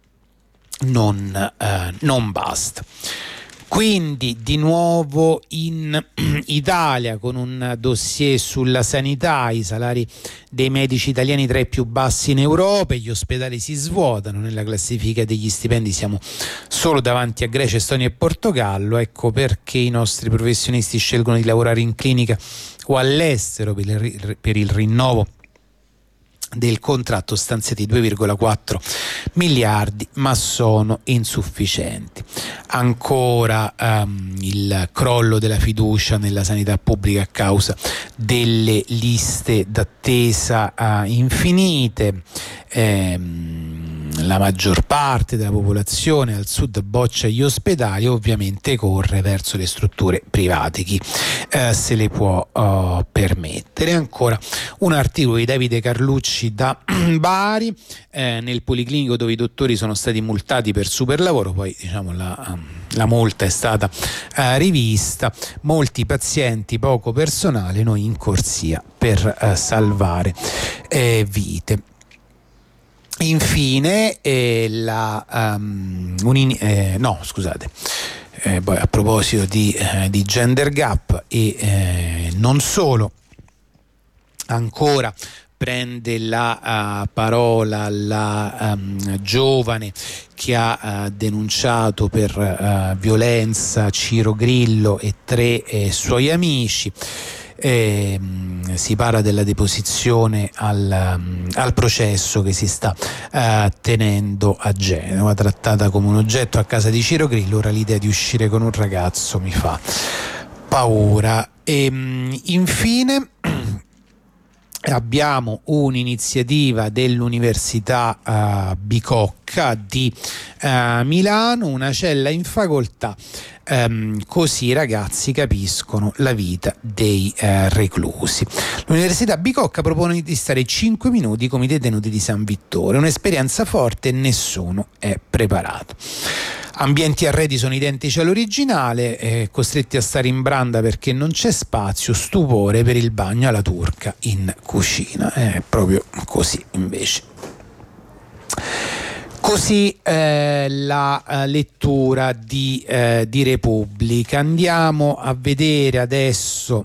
non basta. Quindi di nuovo in Italia, con un dossier sulla sanità, i salari dei medici italiani tra i più bassi in Europa, gli ospedali si svuotano, nella classifica degli stipendi siamo solo davanti a Grecia, Estonia e Portogallo. Ecco perché i nostri professionisti scelgono di lavorare in clinica o all'estero per il rinnovo del contratto, stanziati 2,4 miliardi, ma sono insufficienti. Ancora il crollo della fiducia nella sanità pubblica a causa delle liste d'attesa infinite. La maggior parte della popolazione al sud boccia gli ospedali, ovviamente corre verso le strutture private, chi se le può permettere. Ancora un articolo di Davide Carlucci da Bari, nel policlinico dove i dottori sono stati multati per superlavoro, poi diciamo la multa è stata rivista, molti pazienti, poco personale, noi in corsia per salvare vite. Infine poi a proposito di gender gap e non solo, ancora prende la parola la giovane che ha denunciato per violenza Ciro Grillo e 3 suoi amici. Si parla della deposizione al processo che si sta tenendo a Genova, trattata come un oggetto a casa di Ciro Grillo. Ora l'idea di uscire con un ragazzo mi fa paura. Infine abbiamo un'iniziativa dell'Università Bicocca di Milano, una cella in facoltà, così i ragazzi capiscono la vita dei reclusi. L'Università Bicocca propone di stare 5 minuti come i detenuti di San Vittore, un'esperienza forte e nessuno è preparato. Ambienti e arredi sono identici all'originale, costretti a stare in branda perché non c'è spazio, stupore per il bagno alla turca in cucina. È proprio così invece. Così la lettura di Repubblica. Andiamo a vedere adesso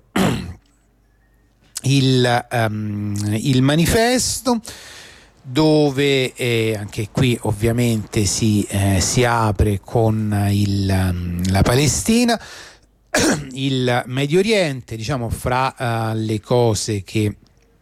il manifesto, dove anche qui ovviamente si apre con la Palestina, il Medio Oriente, diciamo fra le cose che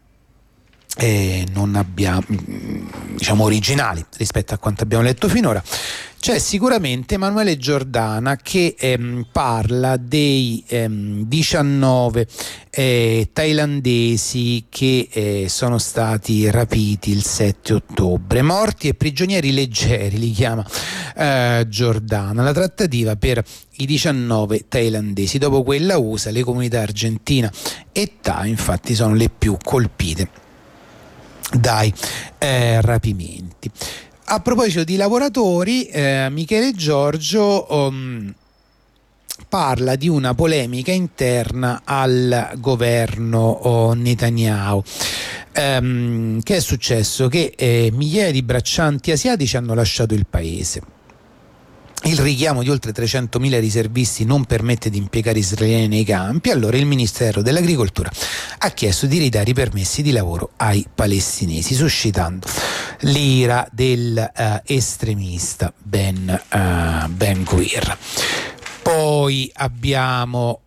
non abbiamo, diciamo, originali rispetto a quanto abbiamo letto finora. C'è sicuramente Emanuele Giordana che parla dei 19 thailandesi che sono stati rapiti il 7 ottobre, morti e prigionieri leggeri, li chiama Giordana. La trattativa per i 19 thailandesi, dopo quella USA, le comunità argentina e Thai infatti sono le più colpite dai rapimenti. A proposito di lavoratori, Michele Giorgio parla di una polemica interna al governo Netanyahu. Che è successo? Che migliaia di braccianti asiatici hanno lasciato il paese. Il richiamo di oltre 300.000 riservisti non permette di impiegare israeliani nei campi, allora il Ministero dell'Agricoltura ha chiesto di ridare i permessi di lavoro ai palestinesi, suscitando l'ira del estremista Ben Gvir. Poi abbiamo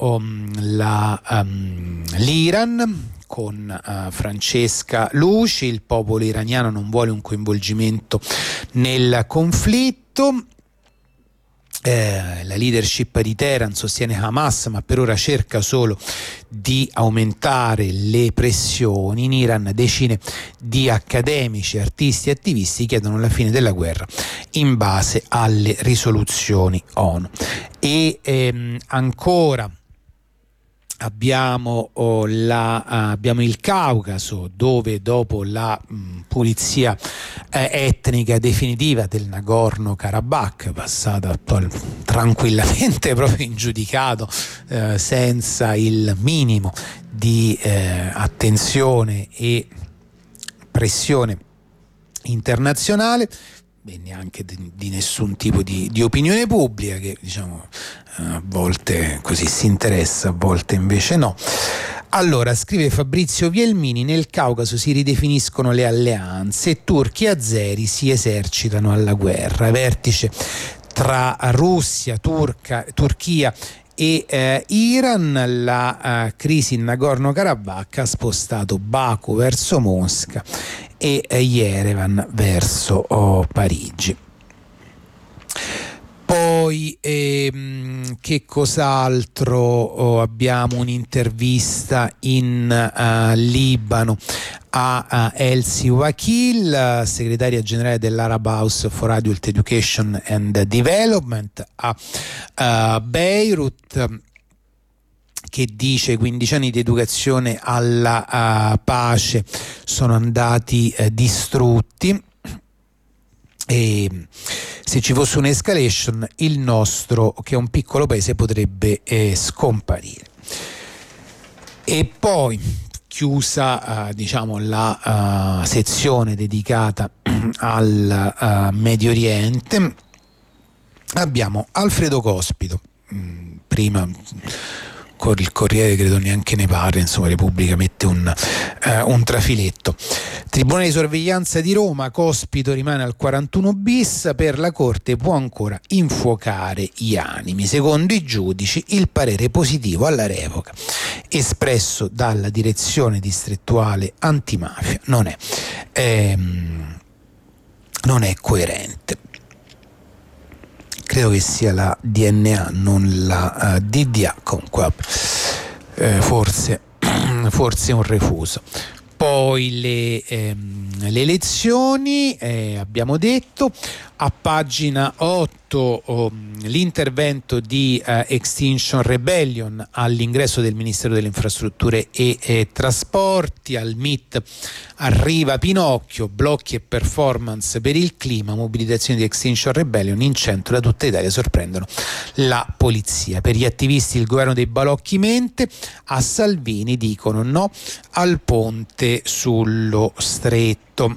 l'Iran con Francesca Luci. Il popolo iraniano non vuole un coinvolgimento nel conflitto. La leadership di Teheran sostiene Hamas, ma per ora cerca solo di aumentare le pressioni. In Iran decine di accademici, artisti e attivisti chiedono la fine della guerra in base alle risoluzioni ONU. E ancora abbiamo il Caucaso, dove dopo la pulizia etnica definitiva del Nagorno-Karabakh, passata tranquillamente proprio in giudicato, senza il minimo di attenzione e pressione internazionale, e neanche di nessun tipo di opinione pubblica, che diciamo a volte così si interessa, a volte invece no. Allora, scrive Fabrizio Vielmini, nel Caucaso si ridefiniscono le alleanze, turchi e azeri si esercitano alla guerra, vertice tra Russia, Turchia e Iran. La crisi in Nagorno-Karabakh ha spostato Baku verso Mosca e Yerevan verso Parigi. Poi che cos'altro? Abbiamo un'intervista in Libano a Elsie Wakil, segretaria generale dell'Arab House for Adult Education and Development a Beirut, che dice 15 anni di educazione alla pace sono andati distrutti, e se ci fosse un'escalation il nostro, che è un piccolo paese, potrebbe scomparire. E poi, chiusa diciamo la sezione dedicata al Medio Oriente, abbiamo Alfredo Cospito. Prima con il Corriere credo neanche ne parla, insomma Repubblica mette un trafiletto. Tribunale di sorveglianza di Roma, Cospito rimane al 41 bis, per la Corte può ancora infuocare gli animi. Secondo i giudici il parere positivo alla revoca espresso dalla direzione distrettuale antimafia non è coerente. Credo che sia la DNA, non la DDA, comunque forse un refuso. Poi le elezioni, abbiamo detto, a pagina 8 l'intervento di Extinction Rebellion all'ingresso del Ministero delle Infrastrutture e Trasporti. Al MIT arriva Pinocchio, blocchi e performance per il clima, mobilitazioni di Extinction Rebellion in centro da tutta Italia, sorprendono la polizia. Per gli attivisti il governo dei balocchi mente, a Salvini dicono no al ponte sullo stretto.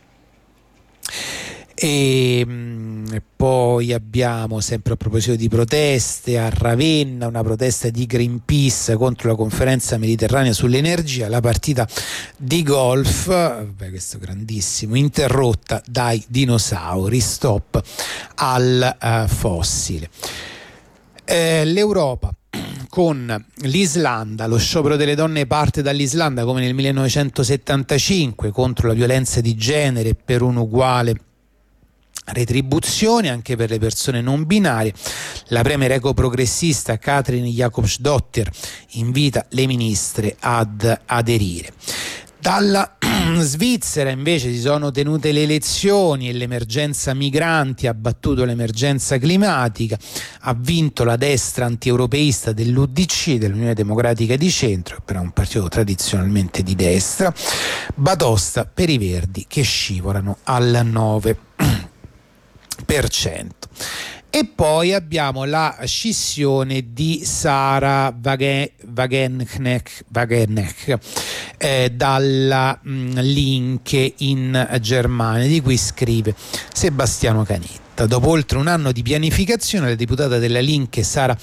E poi abbiamo, sempre a proposito di proteste, a Ravenna una protesta di Greenpeace contro la conferenza mediterranea sull'energia, la partita di golf, questo grandissimo, interrotta dai dinosauri, stop al fossile. L'Europa con l'Islanda, lo sciopero delle donne parte dall'Islanda come nel 1975 contro la violenza di genere per un'uguale retribuzione anche per le persone non binarie. La premier ecoprogressista Katrin Jakobsdottir invita le ministre ad aderire. Dalla Svizzera invece si sono tenute le elezioni e l'emergenza migranti ha battuto l'emergenza climatica, ha vinto la destra antieuropeista dell'UDC, dell'Unione Democratica di Centro, però è un partito tradizionalmente di destra, batosta per i Verdi che scivolano al 9%. E poi abbiamo la scissione di Sara Wagenknecht, dalla Linke in Germania, di cui scrive Sebastiano Canetta. Dopo oltre un anno di pianificazione, la deputata della Linke Sara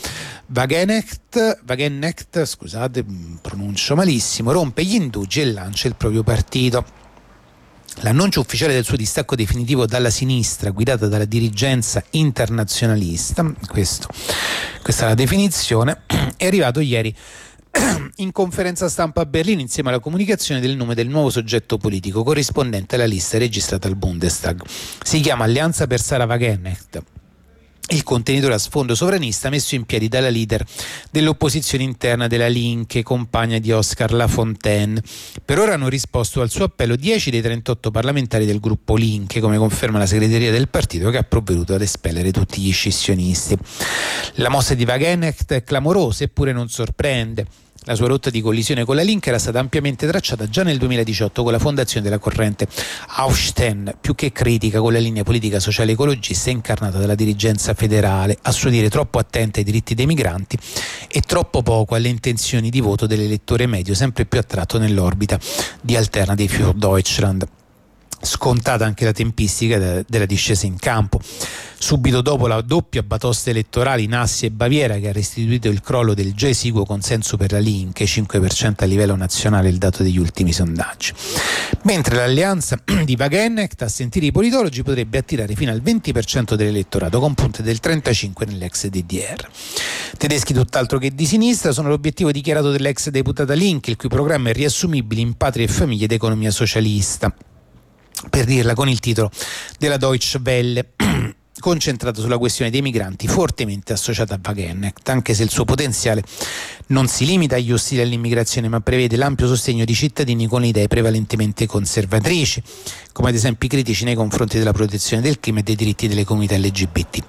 Wagenknecht, scusate, pronuncio malissimo, rompe gli indugi e lancia il proprio partito. L'annuncio ufficiale del suo distacco definitivo dalla sinistra guidata dalla dirigenza internazionalista, questa è la definizione, è arrivato ieri in conferenza stampa a Berlino insieme alla comunicazione del nome del nuovo soggetto politico corrispondente alla lista registrata al Bundestag. Si chiama Alleanza per Sara Wagenknecht, il contenitore a sfondo sovranista messo in piedi dalla leader dell'opposizione interna della Linke, compagna di Oscar Lafontaine. Per ora hanno risposto al suo appello 10 dei 38 parlamentari del gruppo Linke, come conferma la segreteria del partito, che ha provveduto ad espellere tutti gli scissionisti. La mossa di Wagenknecht è clamorosa, eppure non sorprende. La sua rotta di collisione con la Linke era stata ampiamente tracciata già nel 2018 con la fondazione della corrente Aufstehen, più che critica con la linea politica sociale ecologista incarnata dalla dirigenza federale, a suo dire troppo attenta ai diritti dei migranti e troppo poco alle intenzioni di voto dell'elettore medio, sempre più attratto nell'orbita di Alternative für Deutschland. Scontata anche la tempistica della discesa in campo. Subito dopo la doppia batosta elettorale in Assia e Baviera, che ha restituito il crollo del già esiguo consenso per la Linke, 5% a livello nazionale il dato degli ultimi sondaggi. Mentre l'alleanza di Wagenknecht, a sentire i politologi, potrebbe attirare fino al 20% dell'elettorato, con punte del 35% nell'ex DDR. Tedeschi tutt'altro che di sinistra sono l'obiettivo dichiarato dell'ex deputata Linke, il cui programma è riassumibile in Patria e Famiglia ed Economia Socialista, per dirla con il titolo della Deutsche Welle, concentrato sulla questione dei migranti, fortemente associata a Wagenknecht, anche se il suo potenziale non si limita agli ostili all'immigrazione, ma prevede l'ampio sostegno di cittadini con idee prevalentemente conservatrici, come ad esempio i critici nei confronti della protezione del clima e dei diritti delle comunità LGBT.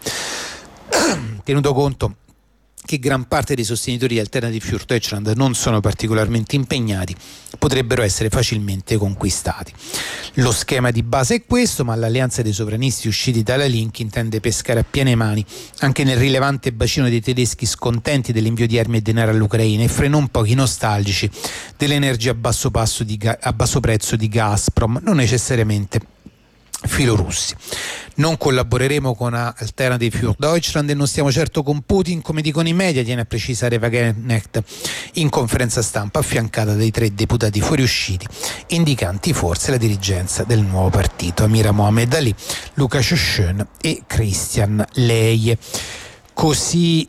Tenuto conto che gran parte dei sostenitori di Alternative für Deutschland non sono particolarmente impegnati, potrebbero essere facilmente conquistati. Lo schema di base è questo, ma l'alleanza dei sovranisti usciti dalla Linke intende pescare a piene mani anche nel rilevante bacino dei tedeschi scontenti dell'invio di armi e denaro all'Ucraina e fra non pochi nostalgici dell'energia a basso prezzo di Gazprom, non necessariamente filorussi. Non collaboreremo con Alternative für Deutschland e non stiamo certo con Putin, come dicono i media, tiene a precisare Wagenknecht in conferenza stampa, affiancata dai 3 deputati fuoriusciti, indicanti forse la dirigenza del nuovo partito: Amira Mohamed Ali, Luca Schön e Christian Ley. Così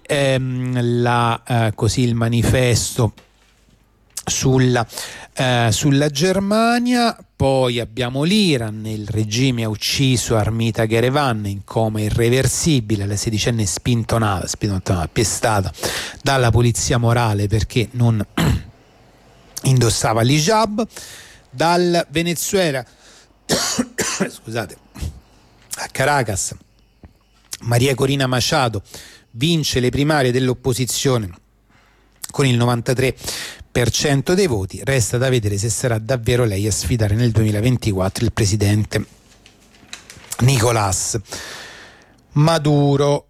il manifesto sulla Germania. Poi abbiamo l'Iran: il regime ha ucciso Armita Gerevan in coma irreversibile, la 16enne spintonata, pestata dalla polizia morale perché non indossava l'hijab. Dal Venezuela scusate, a Caracas, Maria Corina Machado vince le primarie dell'opposizione con il 93% dei voti. Resta da vedere se sarà davvero lei a sfidare nel 2024 il presidente Nicolás Maduro.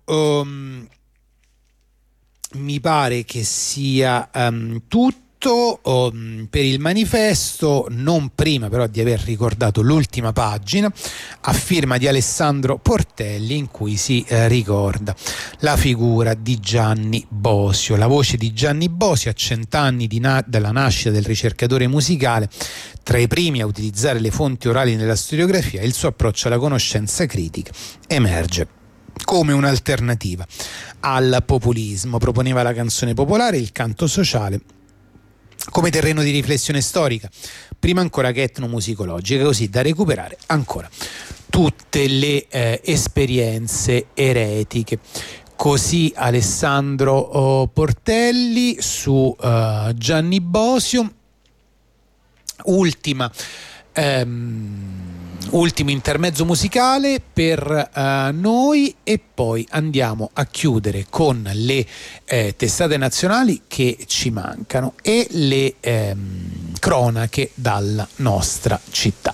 Mi pare che sia tutto per il manifesto, non prima però di aver ricordato l'ultima pagina a firma di Alessandro Portelli, in cui si ricorda la figura di Gianni Bosio, la voce di Gianni Bosio a 100 anni dalla nascita del ricercatore musicale, tra i primi a utilizzare le fonti orali nella storiografia. Il suo approccio alla conoscenza critica emerge come un'alternativa al populismo. Proponeva la canzone popolare e il canto sociale come terreno di riflessione storica, prima ancora che etnomusicologica, così da recuperare ancora tutte le esperienze eretiche. Così Alessandro Portelli su Gianni Bosio. Ultimo intermezzo musicale per noi e poi andiamo a chiudere con le testate nazionali che ci mancano e le cronache dalla nostra città.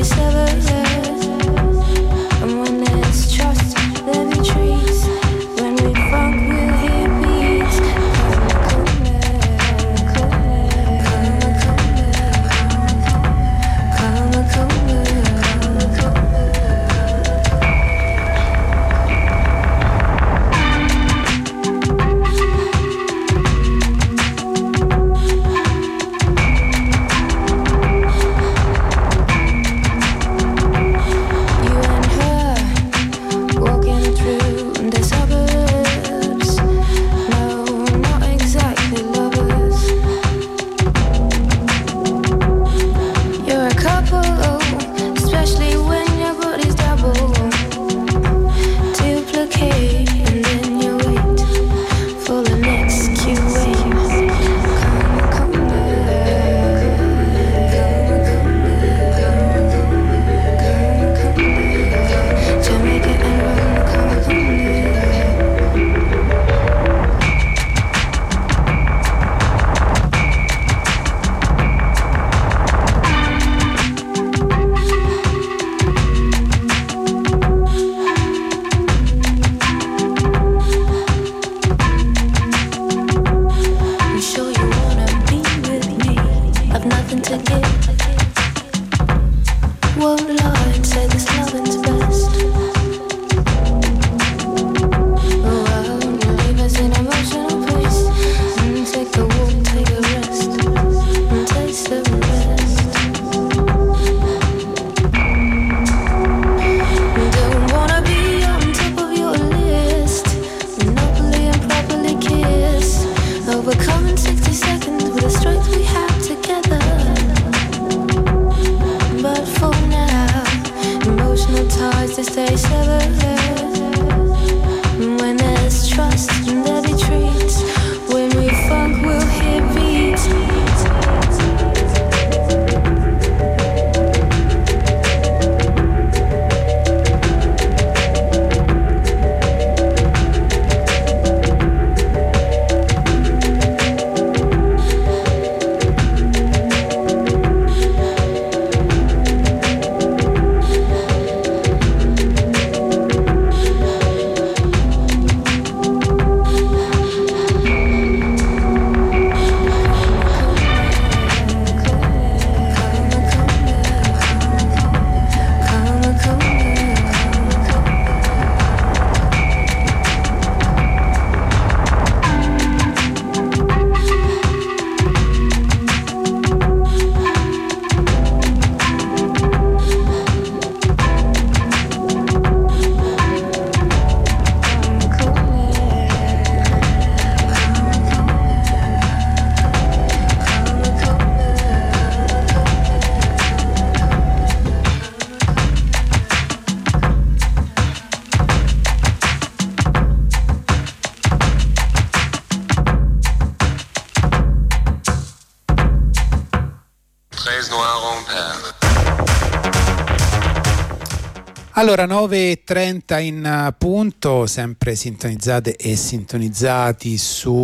Allora, 9:30 in punto, sempre sintonizzate e sintonizzati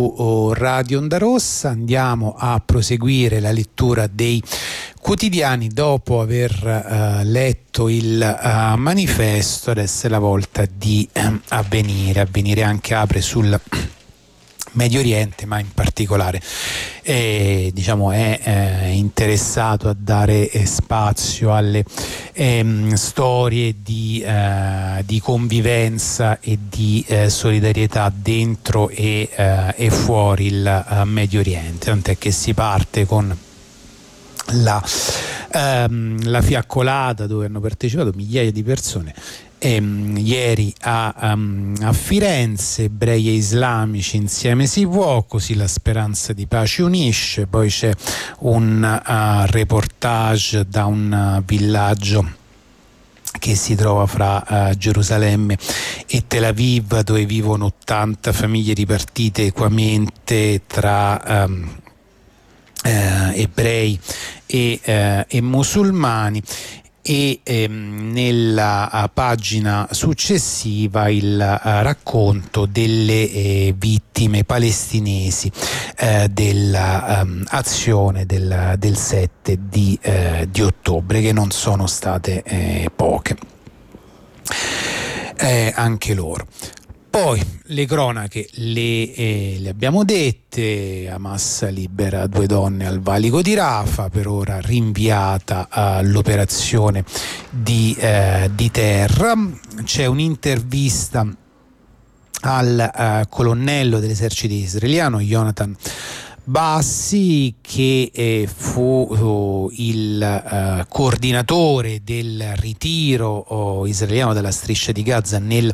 su Radio Onda Rossa. Andiamo a proseguire la lettura dei quotidiani dopo aver letto il manifesto. Adesso è la volta di Avvenire. Avvenire anche apre sul Medio Oriente, ma in particolare è interessato a dare spazio alle storie di convivenza e di solidarietà dentro e fuori il Medio Oriente, tant'è che si parte con la fiaccolata dove hanno partecipato migliaia di persone. Ieri a Firenze, ebrei e islamici insieme si può, così la speranza di pace unisce. Poi c'è un reportage da un villaggio che si trova fra Gerusalemme e Tel Aviv, dove vivono 80 famiglie ripartite equamente tra ebrei e musulmani. e nella pagina successiva il racconto delle vittime palestinesi dell'azione del 7 di ottobre, che non sono state poche, anche loro. Poi le cronache le abbiamo dette. Hamas libera 2 donne al valico di Rafah, per ora rinviata all'operazione di terra. C'è un'intervista al colonnello dell'esercito israeliano Jonathan Bassi, che fu il coordinatore del ritiro israeliano dalla striscia di Gaza nel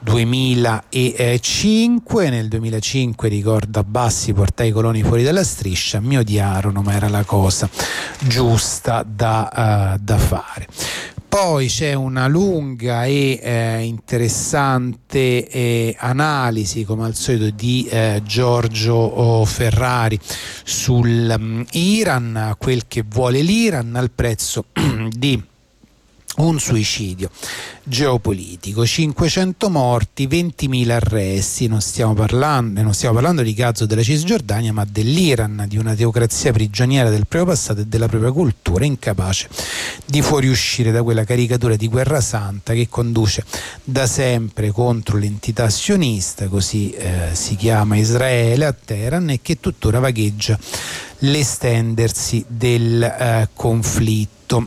2005. Nel 2005, ricorda Bassi, portai i coloni fuori dalla striscia, mi odiarono, ma era la cosa giusta da fare. Poi c'è una lunga e interessante analisi, come al solito, di Giorgio Ferrari sull'Iran, quel che vuole l'Iran al prezzo di un suicidio geopolitico, 500 morti, 20.000 arresti. Non stiamo parlando di Gaza o della Cisgiordania, ma dell'Iran, di una teocrazia prigioniera del proprio passato e della propria cultura, incapace di fuoriuscire da quella caricatura di guerra santa che conduce da sempre contro l'entità sionista, così si chiama Israele, a Teheran, e che tuttora vagheggia l'estendersi del conflitto.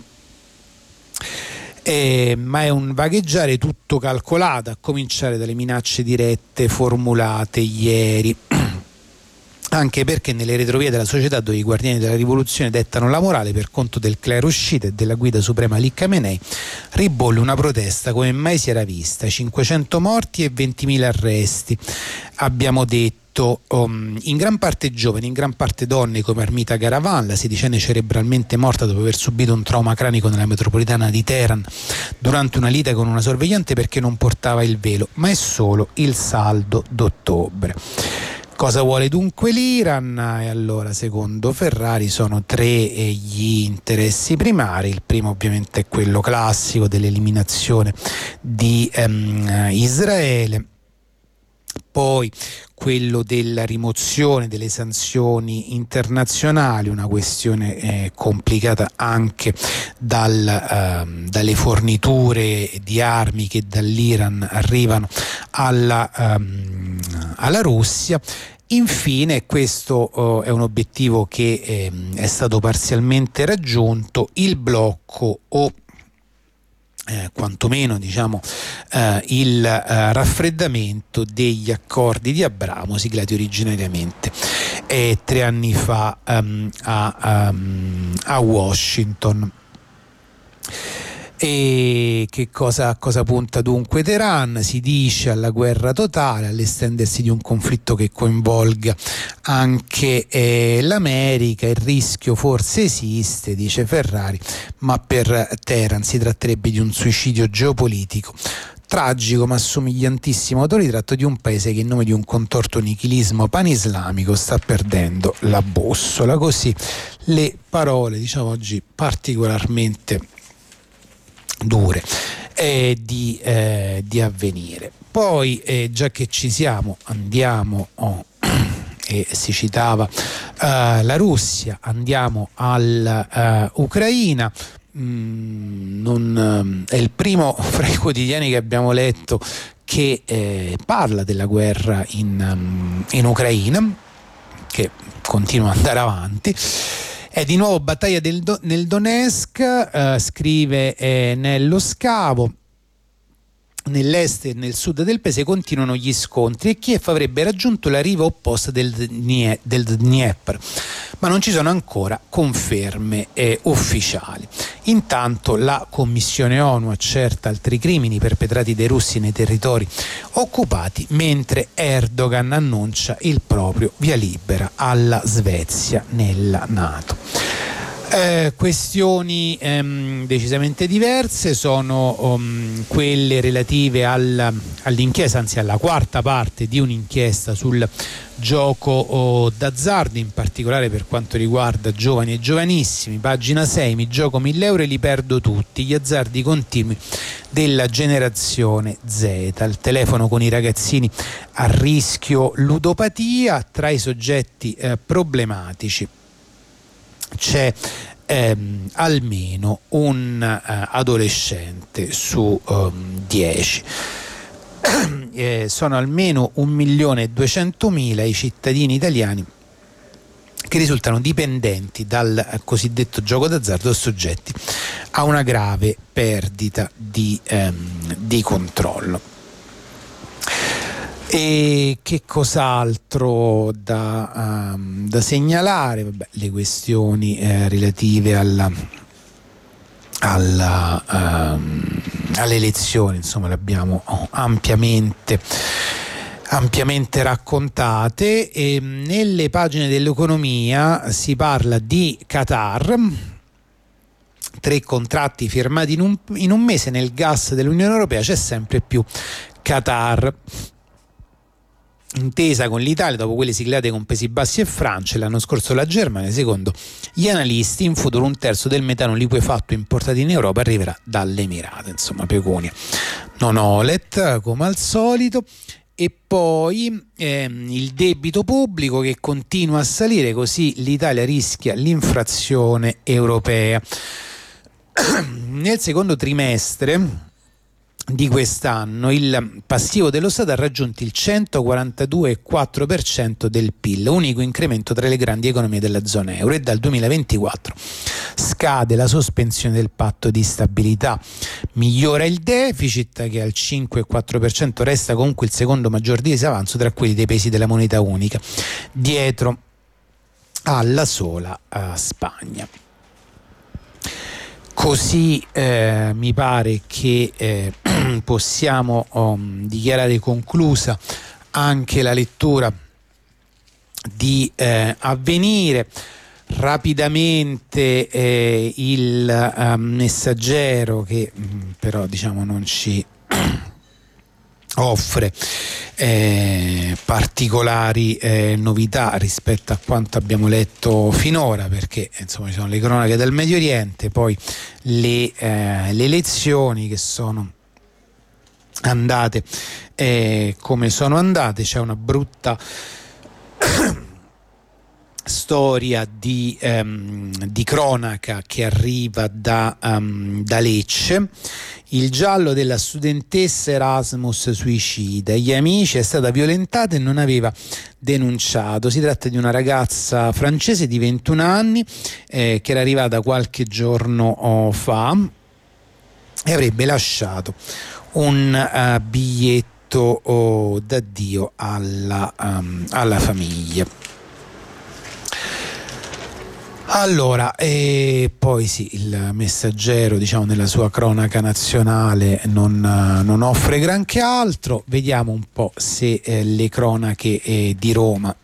Ma è un vagheggiare tutto calcolato, a cominciare dalle minacce dirette formulate ieri, anche perché nelle retrovie della società, dove i guardiani della rivoluzione dettano la morale per conto del clero sciita e della guida suprema Ali Khamenei, ribolle una protesta come mai si era vista: 500 morti e 20.000 arresti, abbiamo detto, in gran parte giovani, in gran parte donne, come Armita Caravan, la sedicenne cerebralmente morta dopo aver subito un trauma cranico nella metropolitana di Teheran durante una lite con una sorvegliante perché non portava il velo, ma è solo il saldo d'ottobre. Cosa vuole dunque l'Iran? E allora, secondo Ferrari, sono 3 gli interessi primari. Il primo ovviamente è quello classico dell'eliminazione di Israele, poi quello della rimozione delle sanzioni internazionali, una questione complicata anche dalle forniture di armi che dall'Iran arrivano alla Russia. Infine, questo è un obiettivo che è stato parzialmente raggiunto, il blocco o quantomeno il raffreddamento degli accordi di Abramo, siglati originariamente 3 anni fa a Washington. E che cosa punta dunque Teheran? Si dice alla guerra totale, all'estendersi di un conflitto che coinvolga anche l'America. Il rischio forse esiste, dice Ferrari, ma per Teheran si tratterebbe di un suicidio geopolitico tragico ma somigliantissimo autoritratto di un paese che in nome di un contorto nichilismo panislamico sta perdendo la bussola. Così le parole, oggi particolarmente dure di Avvenire. Poi già che ci siamo, andiamo e si citava la Russia, andiamo all'Ucraina. È il primo fra i quotidiani che abbiamo letto che parla della guerra in Ucraina, che continua ad andare avanti. È di nuovo battaglia nel Donetsk, scrive Nello Scavo. Nell'est e nel sud del paese continuano gli scontri e Kiev avrebbe raggiunto la riva opposta del Dnieper, ma non ci sono ancora conferme ufficiali. Intanto la Commissione ONU accerta altri crimini perpetrati dai russi nei territori occupati, mentre Erdogan annuncia il proprio via libera alla Svezia nella NATO. Questioni decisamente diverse sono quelle relative all'inchiesta, anzi alla quarta parte di un'inchiesta sul gioco d'azzardo, in particolare per quanto riguarda giovani e giovanissimi. Pagina 6: mi gioco 1.000 euro e li perdo tutti, gli azzardi continui della generazione Z. Il telefono con i ragazzini a rischio ludopatia. Tra i soggetti problematici c'è almeno un adolescente su 10. Sono almeno 1.200.000 i cittadini italiani che risultano dipendenti dal cosiddetto gioco d'azzardo, soggetti a una grave perdita di controllo. E che cos'altro da segnalare? Vabbè, le questioni relative alle elezioni, insomma, le abbiamo ampiamente raccontate. E nelle pagine dell'economia si parla di Qatar. 3 contratti firmati in un mese. Nel gas dell'Unione Europea c'è sempre più Qatar. Intesa con l'Italia dopo quelle siglate con Paesi Bassi e Francia, l'anno scorso la Germania. Secondo gli analisti, in futuro un terzo del metano liquefatto importato in Europa arriverà dalle Emirati. Insomma, pecunia non olet come al solito. E poi il debito pubblico che continua a salire, così l'Italia rischia l'infrazione europea. Nel secondo trimestre di quest'anno il passivo dello Stato ha raggiunto il 142,4% del PIL, unico incremento tra le grandi economie della zona euro, e dal 2024 scade la sospensione del patto di stabilità. Migliora il deficit, che al 5,4% resta comunque il secondo maggior disavanzo tra quelli dei paesi della moneta unica, dietro alla sola Spagna. Così mi pare che possiamo dichiarare conclusa anche la lettura di Avvenire. Rapidamente il Messaggero, che però diciamo non ci offre particolari novità rispetto a quanto abbiamo letto finora, perché insomma ci sono le cronache del Medio Oriente, poi le elezioni che sono andate come sono andate. C'è una brutta storia di cronaca che arriva da Lecce. Il giallo della studentessa Erasmus suicida, gli amici, è stata violentata e non aveva denunciato. Si tratta di una ragazza francese di 21 anni che era arrivata qualche giorno fa e avrebbe lasciato un biglietto d'addio alla famiglia. Allora, e poi sì, il Messaggero, diciamo, nella sua cronaca nazionale non offre granché altro. Vediamo un po' se le cronache di Roma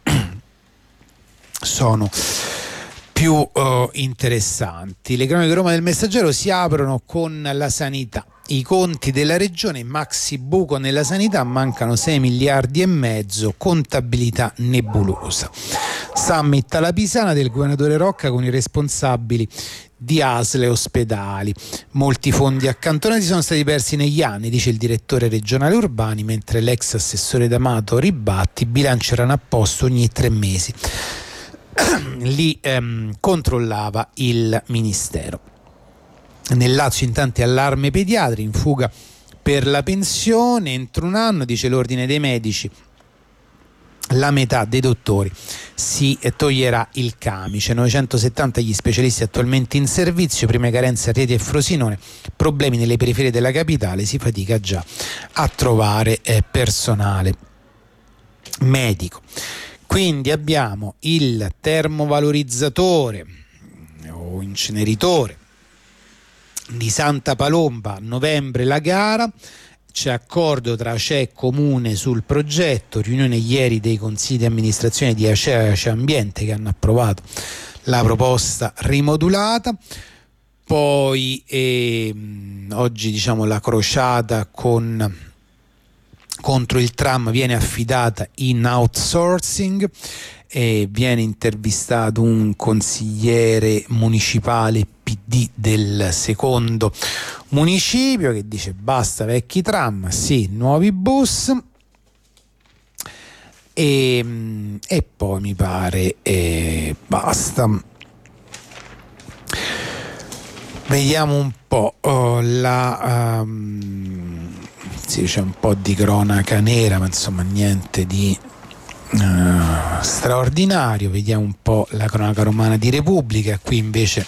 sono più interessanti. Le cronache di Roma del Messaggero si aprono con la sanità. I conti della regione, maxi buco nella sanità, mancano 6 miliardi e mezzo, contabilità nebulosa. Summit alla Pisana del governatore Rocca con i responsabili di ASL e ospedali. Molti fondi accantonati sono stati persi negli anni, dice il direttore regionale Urbani, mentre l'ex assessore D'Amato Ribatti: i bilanci erano a posto ogni 3 mesi. Li controllava il Ministero. Nel Lazio intanto allarme pediatri, in fuga per la pensione. Entro un anno, dice l'ordine dei medici, la metà dei dottori si toglierà il camice. 970 gli specialisti attualmente in servizio, prime carenze a Rieti e Frosinone, problemi nelle periferie della capitale, si fatica già a trovare personale medico. Quindi abbiamo il termovalorizzatore o inceneritore di Santa Palomba, a novembre la gara, c'è accordo tra ACEA e Comune sul progetto, riunione ieri dei consigli di amministrazione di ACEA e ACEA Ambiente che hanno approvato la proposta rimodulata. Poi oggi diciamo la crociata contro il tram viene affidata in outsourcing e viene intervistato un consigliere municipale PD del secondo municipio che dice basta vecchi tram, sì nuovi bus. E poi mi pare basta. Vediamo un po' sì, c'è un po' di cronaca nera, ma insomma niente di straordinario. Vediamo un po' la cronaca romana di Repubblica. Qui invece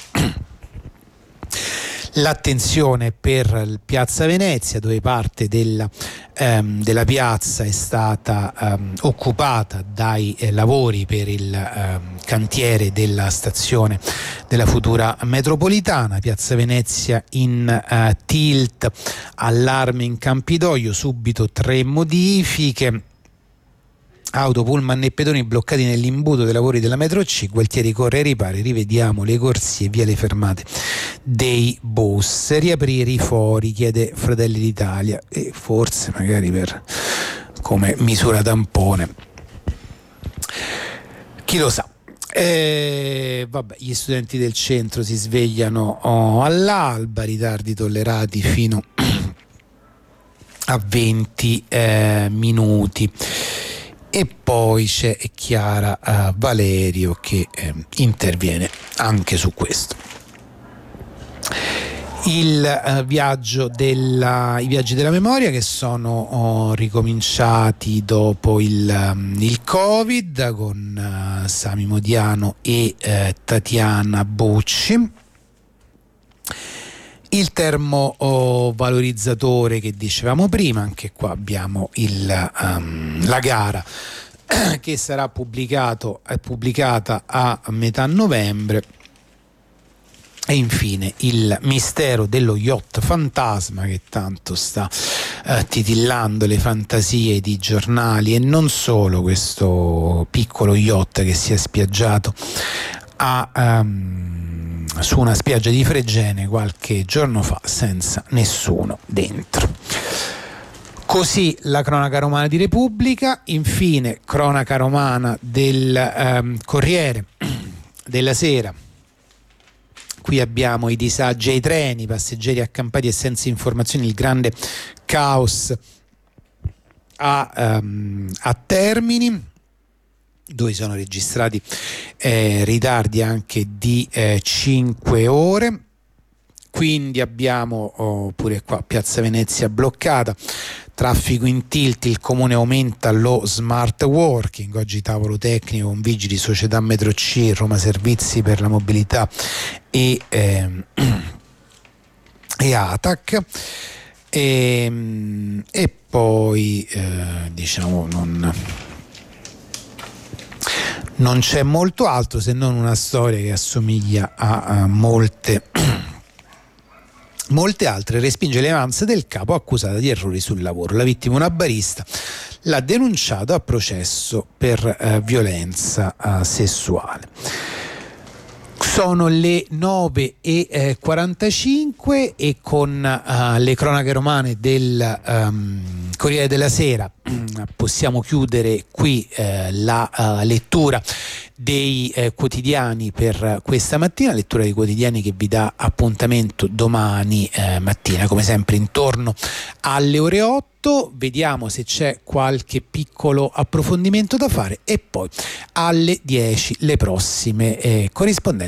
l'attenzione per Piazza Venezia, dove parte della piazza è stata occupata dai lavori per il cantiere della stazione della futura metropolitana. Piazza Venezia in tilt, allarme in Campidoglio, subito 3 modifiche. Auto, pullman e pedoni bloccati nell'imbuto dei lavori della metro C. Gualtieri corre ai ripari, rivediamo le corsie via le fermate dei bus. Riaprire i fori, chiede Fratelli d'Italia, e forse magari per come misura tampone, chi lo sa. Vabbè, gli studenti del centro si svegliano all'alba, ritardi tollerati fino a 20 minuti. E poi c'è Chiara Valerio che interviene anche su questo. I viaggi della memoria che sono ricominciati dopo il Covid con Sami Modiano e Tatiana Bucci. Il termovalorizzatore che dicevamo prima, anche qua abbiamo la gara che sarà pubblicata a metà novembre. E infine il mistero dello yacht fantasma che tanto sta titillando le fantasie di giornali, e non solo, questo piccolo yacht che si è spiaggiato su una spiaggia di Fregene qualche giorno fa senza nessuno dentro. Così la cronaca romana di Repubblica. Infine cronaca romana del Corriere della Sera. Qui abbiamo i disagi ai treni, passeggeri accampati e senza informazioni, il grande caos a Termini, dove sono registrati ritardi anche di 5 ore. Quindi abbiamo pure qua Piazza Venezia bloccata, traffico in tilt, il comune aumenta lo smart working, oggi tavolo tecnico con vigili, società Metro C, Roma Servizi per la mobilità e ATAC. E poi diciamo non c'è molto altro, se non una storia che assomiglia a molte altre. Respinge le avanze del capo accusata di errori sul lavoro. La vittima, una barista, l'ha denunciato a processo per violenza sessuale. Sono le 9:45 e con le cronache romane del Corriere della Sera possiamo chiudere qui la lettura dei quotidiani per questa mattina. Lettura dei quotidiani che vi dà appuntamento domani mattina, come sempre intorno alle ore 8. Vediamo se c'è qualche piccolo approfondimento da fare, e poi alle 10 le prossime corrispondenze